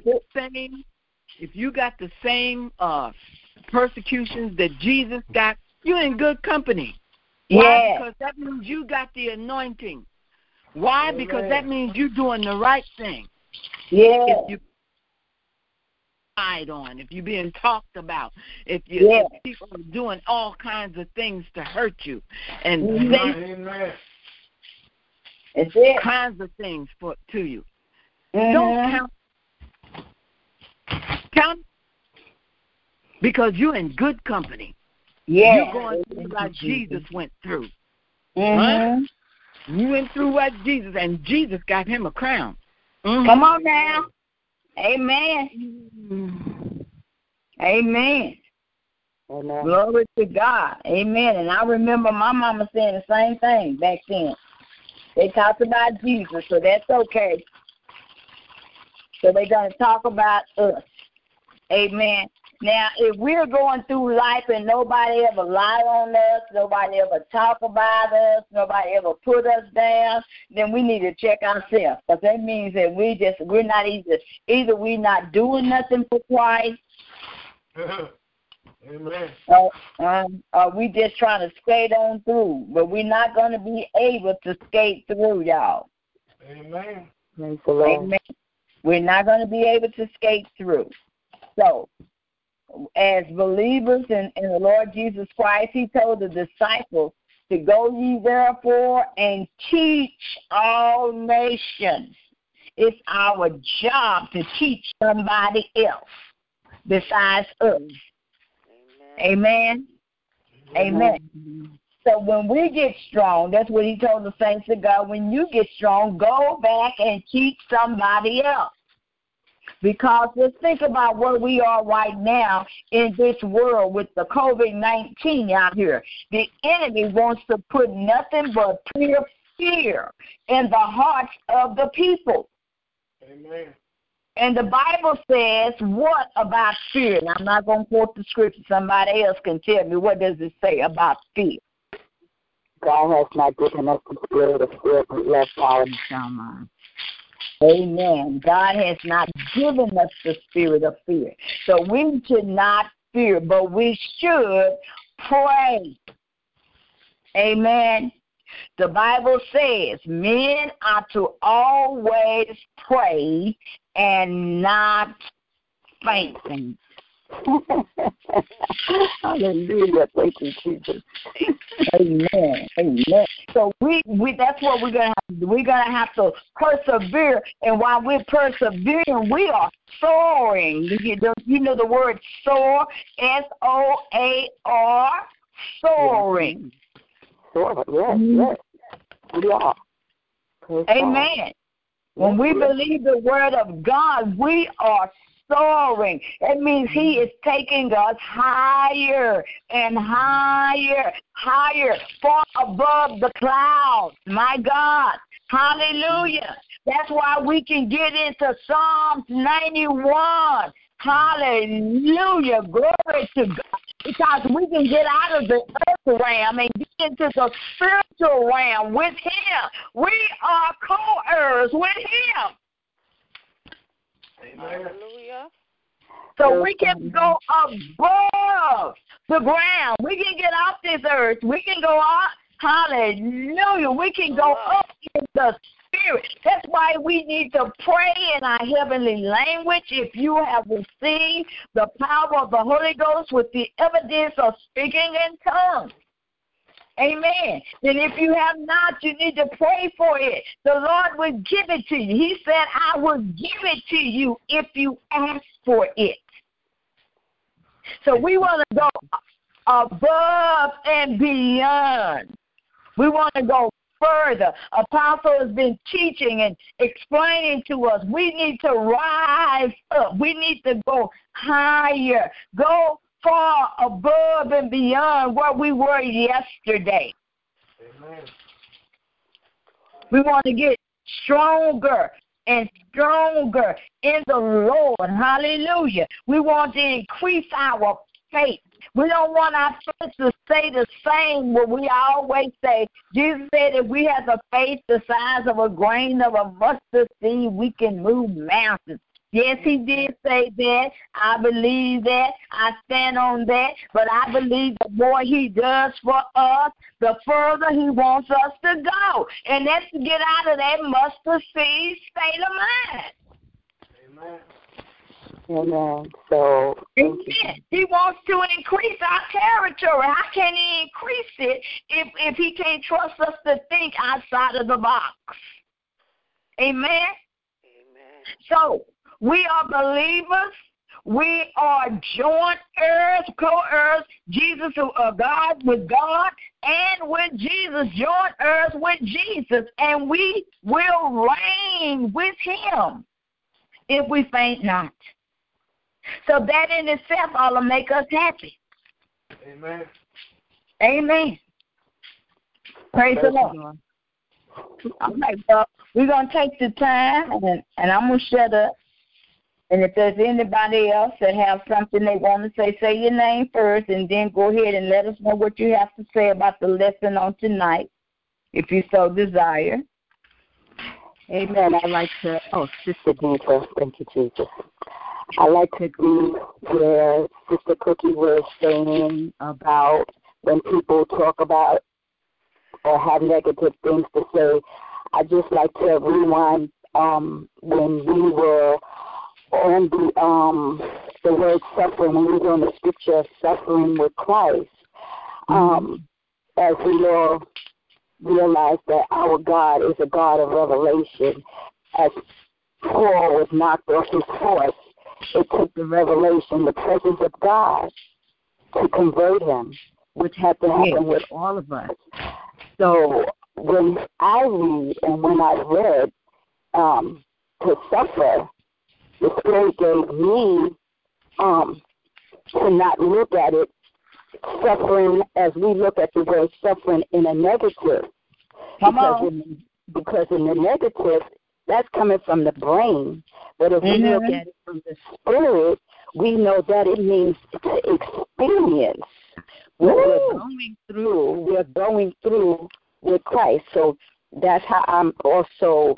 If you got the same persecutions that Jesus got, you're in good company. Why? Yeah. Because that means you got the anointing. Why? Amen. Because that means you're doing the right thing. Yeah. If you on, if you're being talked about, if people are doing all kinds of things to hurt you, and Amen. kinds of things to you. Mm-hmm. Don't count because you're in good company. Yeah. You're going through what Jesus went through. Mm-hmm. Right? You went through what Jesus, and Jesus got him a crown. Mm-hmm. Come on now. Amen. Amen. Amen. Glory to God. Amen. And I remember my mama saying the same thing back then. They talked about Jesus, so that's okay. So they're going to talk about us. Amen. Now, if we're going through life and nobody ever lied on us, nobody ever talk about us, nobody ever put us down, then we need to check ourselves. Because that means that we're not either we're not doing nothing for Christ, Amen. We just trying to skate on through, but we're not going to be able to skate through, y'all. Amen. Amen. We're not going to be able to skate through. So, as believers in the Lord Jesus Christ, he told the disciples to go ye therefore and teach all nations. It's our job to teach somebody else besides us. Amen. Amen. Amen. So when we get strong, that's what he told the saints of God, when you get strong, go back and teach somebody else. Because let's think about where we are right now in this world with the COVID-19 out here. The enemy wants to put nothing but pure fear in the hearts of the people. Amen. And the Bible says, what about fear? And I'm not going to quote the scripture. Somebody else can tell me, what does it say about fear? God has not given us the spirit of fear, but love, power, and sound mind. Amen. God has not given us the spirit of fear. So we should not fear, but we should pray. Amen. The Bible says men are to always pray and not faint. Hallelujah. Thank you, Jesus. Amen. Amen. So we that's what we're gonna have to do. We're gonna have to persevere, and while we're persevering, we are soaring. You know the word soar, SOAR, soaring. Soar, yes. We are. Amen. When we believe the word of God, we are soaring. It means he is taking us higher and higher, far above the clouds. My God. Hallelujah. That's why we can get into Psalms 91. Hallelujah. Glory to God. Because we can get out of the earth realm and get into the spiritual realm with him. We are co-heirs with him. Hallelujah. So we can go above the ground. We can get off this earth. We can go up. Hallelujah. We can go up in the spirit. That's why we need to pray in our heavenly language. If you have received the power of the Holy Ghost with the evidence of speaking in tongues. Amen. And if you have not, you need to pray for it. The Lord will give it to you. He said, I will give it to you if you ask for it. So we want to go above and beyond. We want to go further. Apostle has been teaching and explaining to us we need to rise up. We need to go higher. Go far above and beyond where we were yesterday. Amen. We want to get stronger and stronger in the Lord. Hallelujah. We want to increase our faith. We don't want our faith to stay the same what we always say. Jesus said if we have a faith the size of a grain of a mustard seed, we can move mountains. Yes, he did say that. I believe that. I stand on that. But I believe the more he does for us, the further he wants us to go. And that's to get out of that mustard seed state of mind. Amen. Amen. So, amen. He wants to increase our territory. How can he increase it if he can't trust us to think outside of the box? Amen? Amen. So, we are believers. We are joint heirs, co-heirs, Jesus, God with God, and with Jesus, joint heirs with Jesus, and we will reign with him if we faint not. So that in itself ought to make us happy. Amen. Amen. Praise the Lord. All right, well, we're going to take the time, and I'm going to shut up. And if there's anybody else that have something they want to say your name first, and then go ahead and let us know what you have to say about the lesson on tonight, if you so desire. Amen. I'd like to, Sister Deepa, thank you, Jesus. I like to be where Sister Cookie was saying about when people talk about or have negative things to say. I just like to rewind when we were on the word suffering, when we were on the scripture of suffering with Christ, as we all realize that our God is a God of revelation. As Paul was knocked off his horse, it took the revelation, the presence of God, to convert him, which had to happen with all of us. So when I read and when I read to suffer, the Spirit gave me to not look at it, suffering, as we look at the word suffering in a negative. Because in the negative, that's coming from the brain. But if we look at it from the Spirit, we know that it means to experience what we're going through with Christ. So that's how I'm also,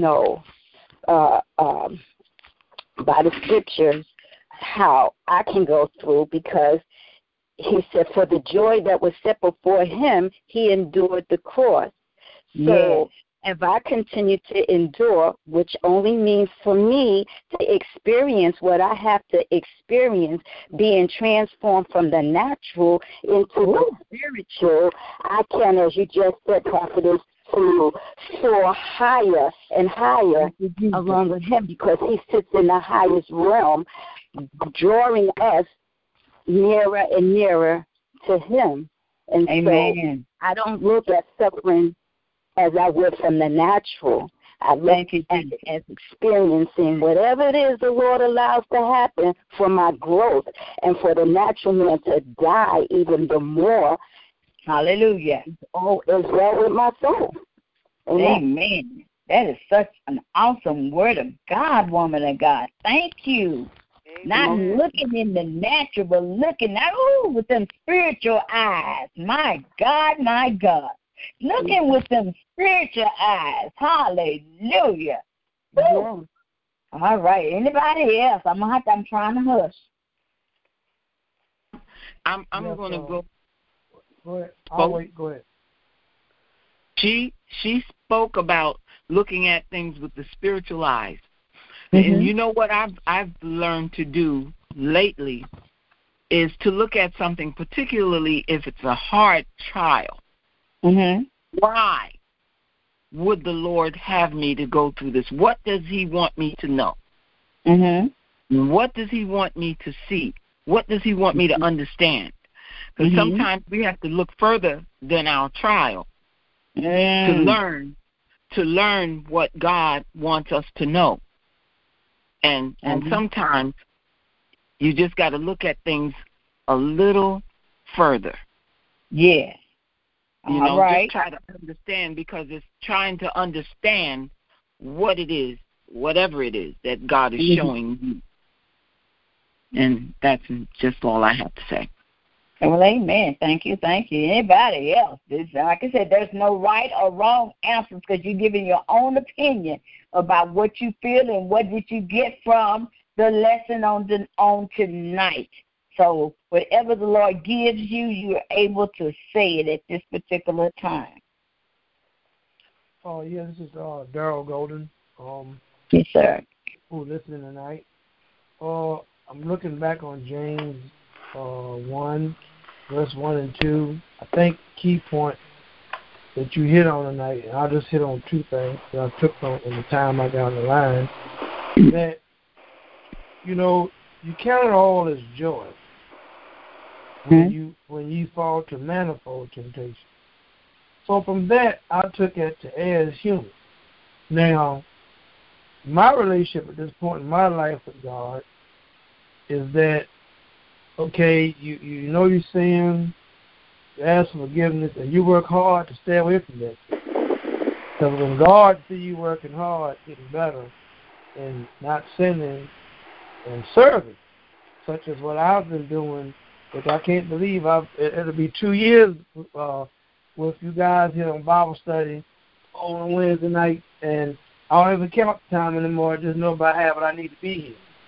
by the scriptures, how I can go through, because he said for the joy that was set before him, he endured the cross. So if I continue to endure, which only means for me to experience what I have to experience, being transformed from the natural into the spiritual, I can, as you just said, Prophetess, to soar higher and higher along with him, because he sits in the highest realm, drawing us nearer and nearer to him. And so I don't look at suffering as I would from the natural. I look at it as experiencing whatever it is the Lord allows to happen for my growth and for the natural man to die even the more. Hallelujah. Oh, as well with my soul. Amen. That is such an awesome word of God, woman of God. Thank you. Amen. Not looking in the natural, but looking with them spiritual eyes. My God, my God. Looking with them spiritual eyes. Hallelujah. All right. Anybody else? I'm trying to hush. I'm going to go. Go ahead. I'll wait. Go ahead. She spoke about looking at things with the spiritual eyes. And you know what I've learned to do lately is to look at something, particularly if it's a hard trial. Why would the Lord have me to go through this? What does he want me to know? What does he want me to see? What does he want me to understand? Because sometimes we have to look further than our trial to learn what God wants us to know. And sometimes you just got to look at things a little further. Yeah. Just try to understand, because it's trying to understand what it is, whatever it is that God is showing you. And that's just all I have to say. Well, amen. Thank you. Anybody else? Like I said, there's no right or wrong answers, because you're giving your own opinion about what you feel and what did you get from the lesson on tonight. So whatever the Lord gives you, you're able to say it at this particular time. Oh, yeah, this is Darrell Golden. Yes, sir. Who's listening tonight. I'm looking back on James 1, verse 1 and 2. I think key point that you hit on tonight, and I'll just hit on two things that I took on in the time I got on the line, that, you count it all as joy when you fall to manifold temptation. So from that, I took it to as human. Now, my relationship at this point in my life with God is that, okay, you know you're sin, you ask for forgiveness, and you work hard to stay away from that. Because when God sees you working hard, getting better, and not sinning and serving, such as what I've been doing, which I can't believe it'll be 2 years with you guys here on Bible study on Wednesday night, and I don't even count the time anymore. I just know if I have it, I need to be here.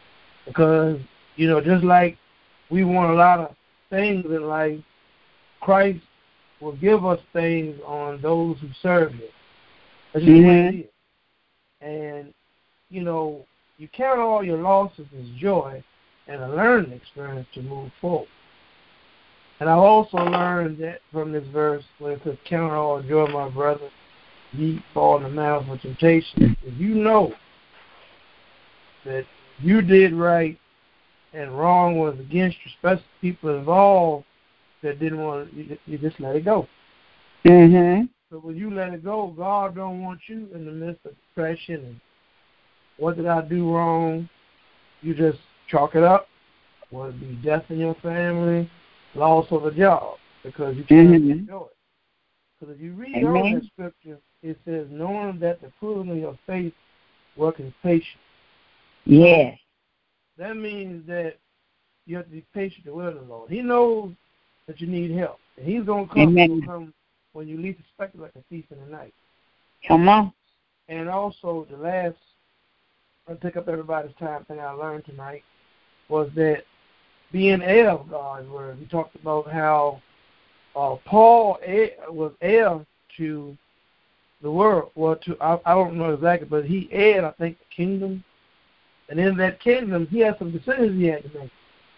Because, just like we want a lot of things in life, Christ will give us things on those who serve Him. That's just the way it is. And, you count all your losses as joy and a learning experience to move forward. And I've also learned that from this verse, where it says, count all joy, my brother, ye fall in the mouth of temptation. If you know that you did right and wrong was against you, especially people involved that didn't want to, you just let it go. So when you let it go, God don't want you in the midst of depression and what did I do wrong? You just chalk it up. Whether it be death in your family, loss of a job, because you can't enjoy it. Because if you read on that scripture, it says, knowing that the proving of your faith working patience. Yes. That means that you have to be patient to wait the Lord. He knows that you need help. And He's going to come. He's going to come when you least expect it, like a thief in the night. Come on. And also, the last, I'll take up everybody's time thing I learned tonight, was that being heir of God's word. We talked about how Paul was heir to the world. Well, I don't know exactly, but he heired, I think, the kingdom. And in that kingdom, he had some decisions he had to make.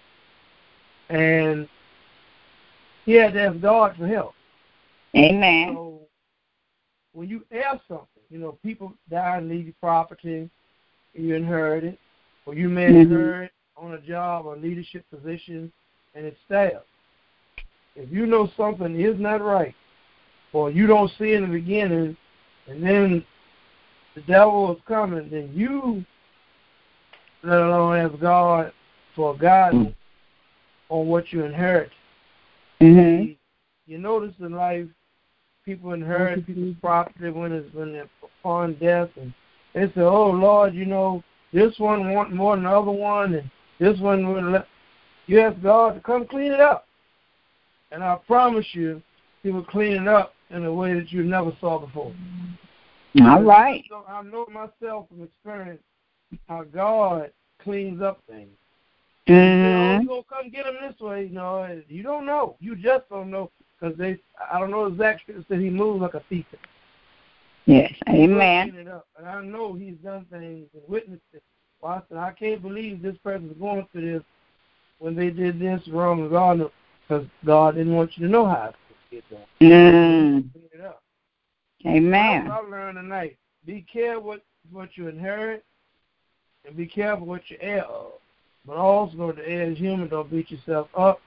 And he had to ask God for help. Amen. So when you heir something, people die and leave you property, you inherit it, or you may inherit on a job or leadership position, and it's stale. If you know something is not right, or you don't see in the beginning, and then the devil is coming, then you let alone ask God for guidance on what you inherit. You notice in life, people inherit people's property when they're upon death, and they say, "Oh Lord, this one want more than the other one, and this one would." You ask God to come clean it up, and I promise you, He will clean it up in a way that you never saw before. All right. I know myself from experience how God cleans up things. You're going to come get them this way. You don't know. You just don't know, because I don't know exactly, that He moves like a thief. Yes, amen. Clean it up. And I know He's done things and witnessed it. Well, I said, I can't believe this person's going through this when they did this wrong with God, because God didn't want you to know how to get that. Clean it up. Amen. That's what I learned tonight. Be careful what you inherit, and be careful what you heir of. But also, the heir is human. Don't beat yourself up.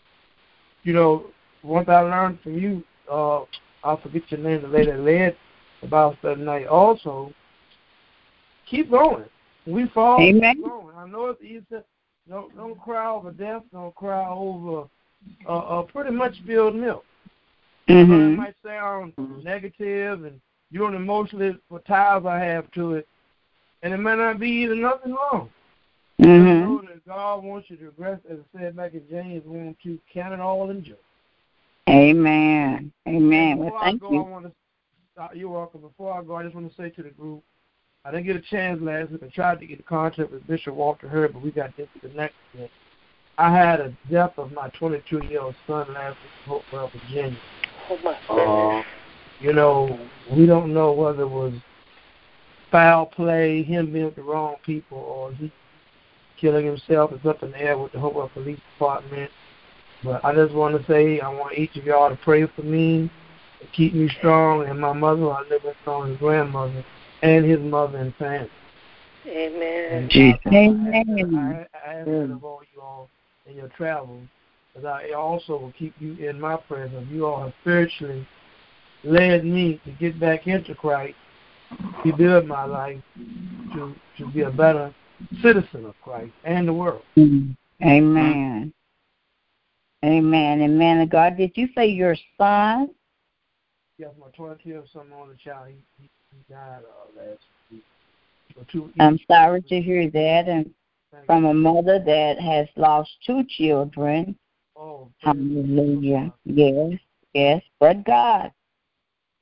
One thing I learned from you, I'll forget your name, the lady that led the Bible study night. Also, keep going. We fall. Amen. Keep going. I know it's easy. Don't cry over death. Don't cry over pretty much spilled milk. I know it might sound negative, and you don't emotionally what ties I have to it, and it might not be either nothing wrong. Just know that God wants you to rest, as it said back in James 1:2, count it all in joy. Amen. Amen. Before I go, you're welcome. Before I go, I just want to say to the group, I didn't get a chance last week. I tried to get in contact with Bishop Walter Hurd, but we got disconnected. I had a death of my 22-year-old son last week in Hopewell, Virginia. Oh, my goodness. We don't know whether it was foul play, him being with the wrong people, or he killing himself. It's up in the air with the Hopewell Police Department. But I just want to say I want each of y'all to pray for me, to keep me strong, and my mother, I live with on his grandmother, and his mother and family. Amen. Amen. I ask that of all you all in your travels, because I also will keep you in my presence. You all have spiritually led me to get back into Christ, to build my life, to be a better citizen of Christ and the world. Amen. Amen. And man of God, did you say your son? Yes, my 22-year-old son, on the child, he died last week. I'm sorry to hear that, and from a mother that has lost 2 children. Oh, hallelujah. Yes, but God.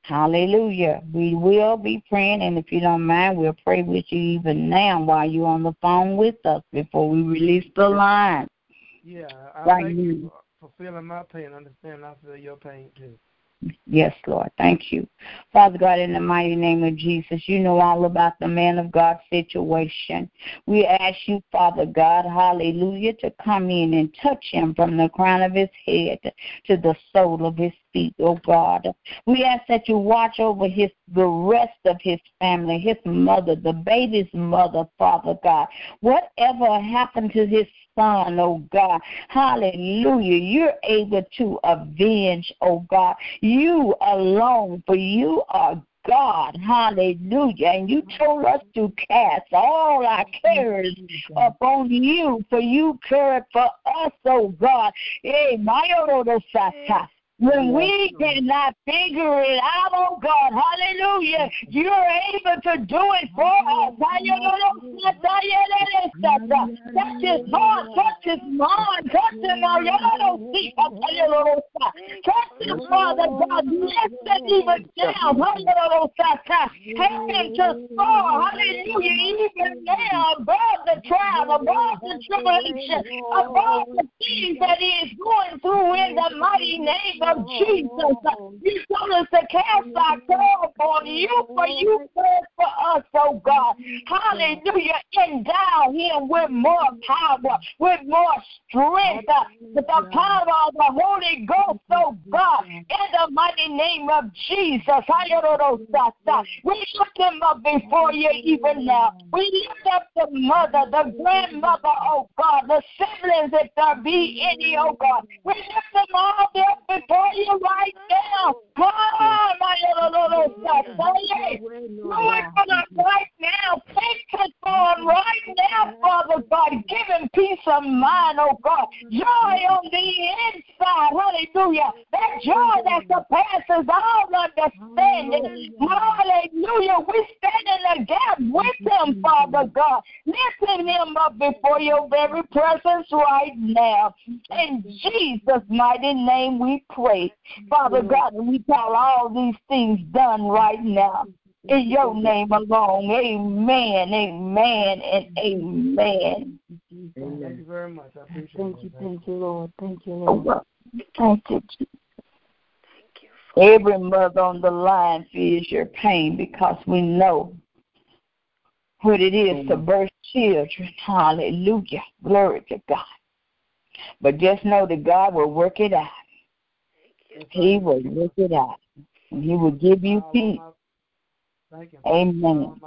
Hallelujah. We will be praying, and if you don't mind, we'll pray with you even now while you're on the phone with us before we release the line. Yeah, I thank you for feeling my pain. Understand I feel your pain too. Yes, Lord. Thank you. Father God, in the mighty name of Jesus, you know all about the man of God's situation. We ask you, Father God, hallelujah, to come in and touch him from the crown of his head to the sole of his feet, oh God. We ask that you watch over the rest of his family, his mother, the baby's mother, Father God. Whatever happened to his son, oh God, hallelujah, you're able to avenge, oh God. You alone, for you are God, hallelujah. And you told us to cast all our cares upon you, for you care for us, oh God. Hey, my when we cannot figure it out, oh God, hallelujah, you're able to do it for us. Touch his heart, touch his mind, touch him, touch him, Father God, lift it even down, help him to soar, hallelujah, even now, above the trial, above the tribulation, above the things that he is going through in the mighty name of Jesus. You told us to cast our care upon you, for you care for us, oh God. Hallelujah. Endow him with more power, with more strength, with the power of the Holy Ghost, oh God, in the mighty name of Jesus. We lift him up before you even now. We lift up the mother, the grandmother, oh God, the siblings, if there be any, oh God. We lift them all up before you right now. Right now, take control right now, Father God. Give him peace of mind, oh God. Joy on the inside, hallelujah. That joy that surpasses all understanding. Hallelujah. We stand in the gap with him, Father God. Lifting him up before your very presence right now. In Jesus' mighty name we pray. Father God, we call all these things done right now. In your name alone. Amen, amen, and amen. Thank you very much. I appreciate it. Thank you, Lord. Thank you, Lord. Thank you, Jesus. Every mother on the line feels your pain because we know what it is to birth children. Hallelujah. Glory to God. But just know that God will work it out. He will work it out. And he will give you peace. Amen.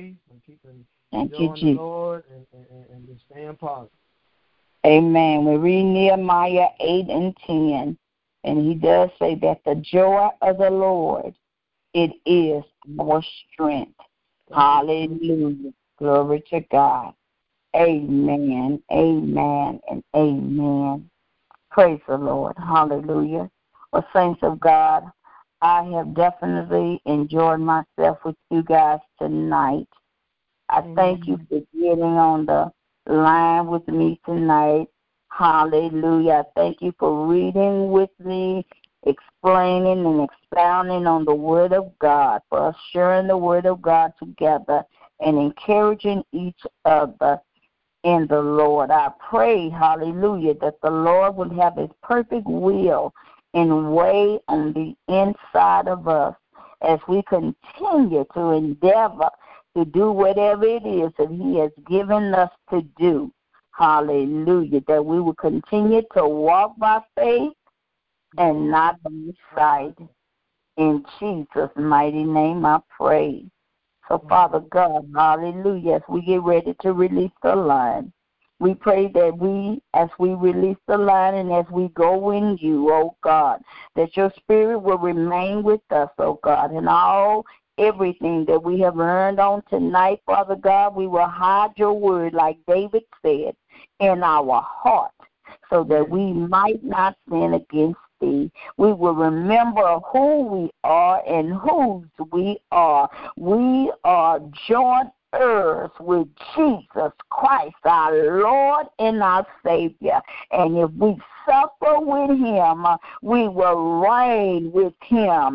Thank you, Jesus. Lord, and just staying positive. Amen. We read Nehemiah 8 and 10, and he does say that the joy of the Lord, it is our strength. Hallelujah. Glory to God. Amen, amen, and amen. Praise the Lord. Hallelujah. Well, saints of God, I have definitely enjoyed myself with you guys tonight. I thank you for getting on the line with me tonight. Hallelujah. I thank you for reading with me, explaining and expounding on the Word of God, for us sharing the Word of God together and encouraging each other in the Lord. I pray, hallelujah, that the Lord would have his perfect will and way on the inside of us as we continue to endeavor to do whatever it is that he has given us to do. Hallelujah. That we will continue to walk by faith and not by sight. In Jesus' mighty name I pray. So, Father God, hallelujah, as we get ready to release the line, we pray that as we release the line and as we go in you, oh God, that your spirit will remain with us, oh God, and everything that we have learned on tonight, Father God, we will hide your word, like David said, in our heart, so that we might not sin against thee. We will remember who we are and whose we are. We are joint heirs with Jesus Christ, our Lord and our Savior. And if we suffer with him, we will reign with him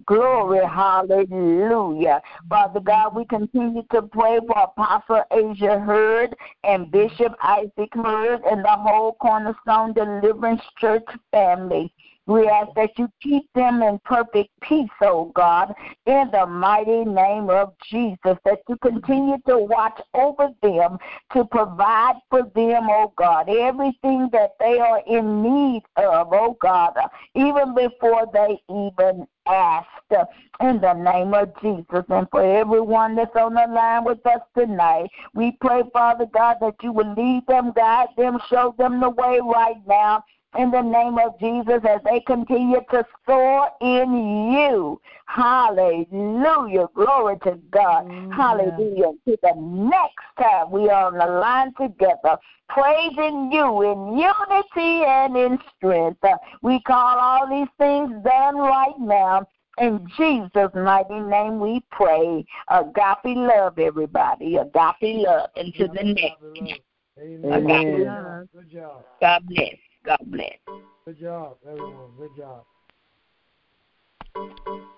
Glory, hallelujah. Father God, we continue to pray for Apostle Asia Hurd and Bishop Isaac Hurd and the whole Cornerstone Deliverance Church family. We ask that you keep them in perfect peace, oh God, in the mighty name of Jesus, that you continue to watch over them, to provide for them, oh God, everything that they are in need of, oh God, even before they even asked, in the name of Jesus. And for everyone that's on the line with us tonight, we pray, Father God, that you will lead them, guide them, show them the way right now, in the name of Jesus, as they continue to soar in you. Hallelujah. Glory to God. Hallelujah. To the next time we are on the line together, praising you in unity and in strength. We call all these things done right now. In Jesus' mighty name we pray. Agape love, everybody. Agape love. And to the next. Agape love. Good job. God bless. God bless. Good job, everyone. Good job.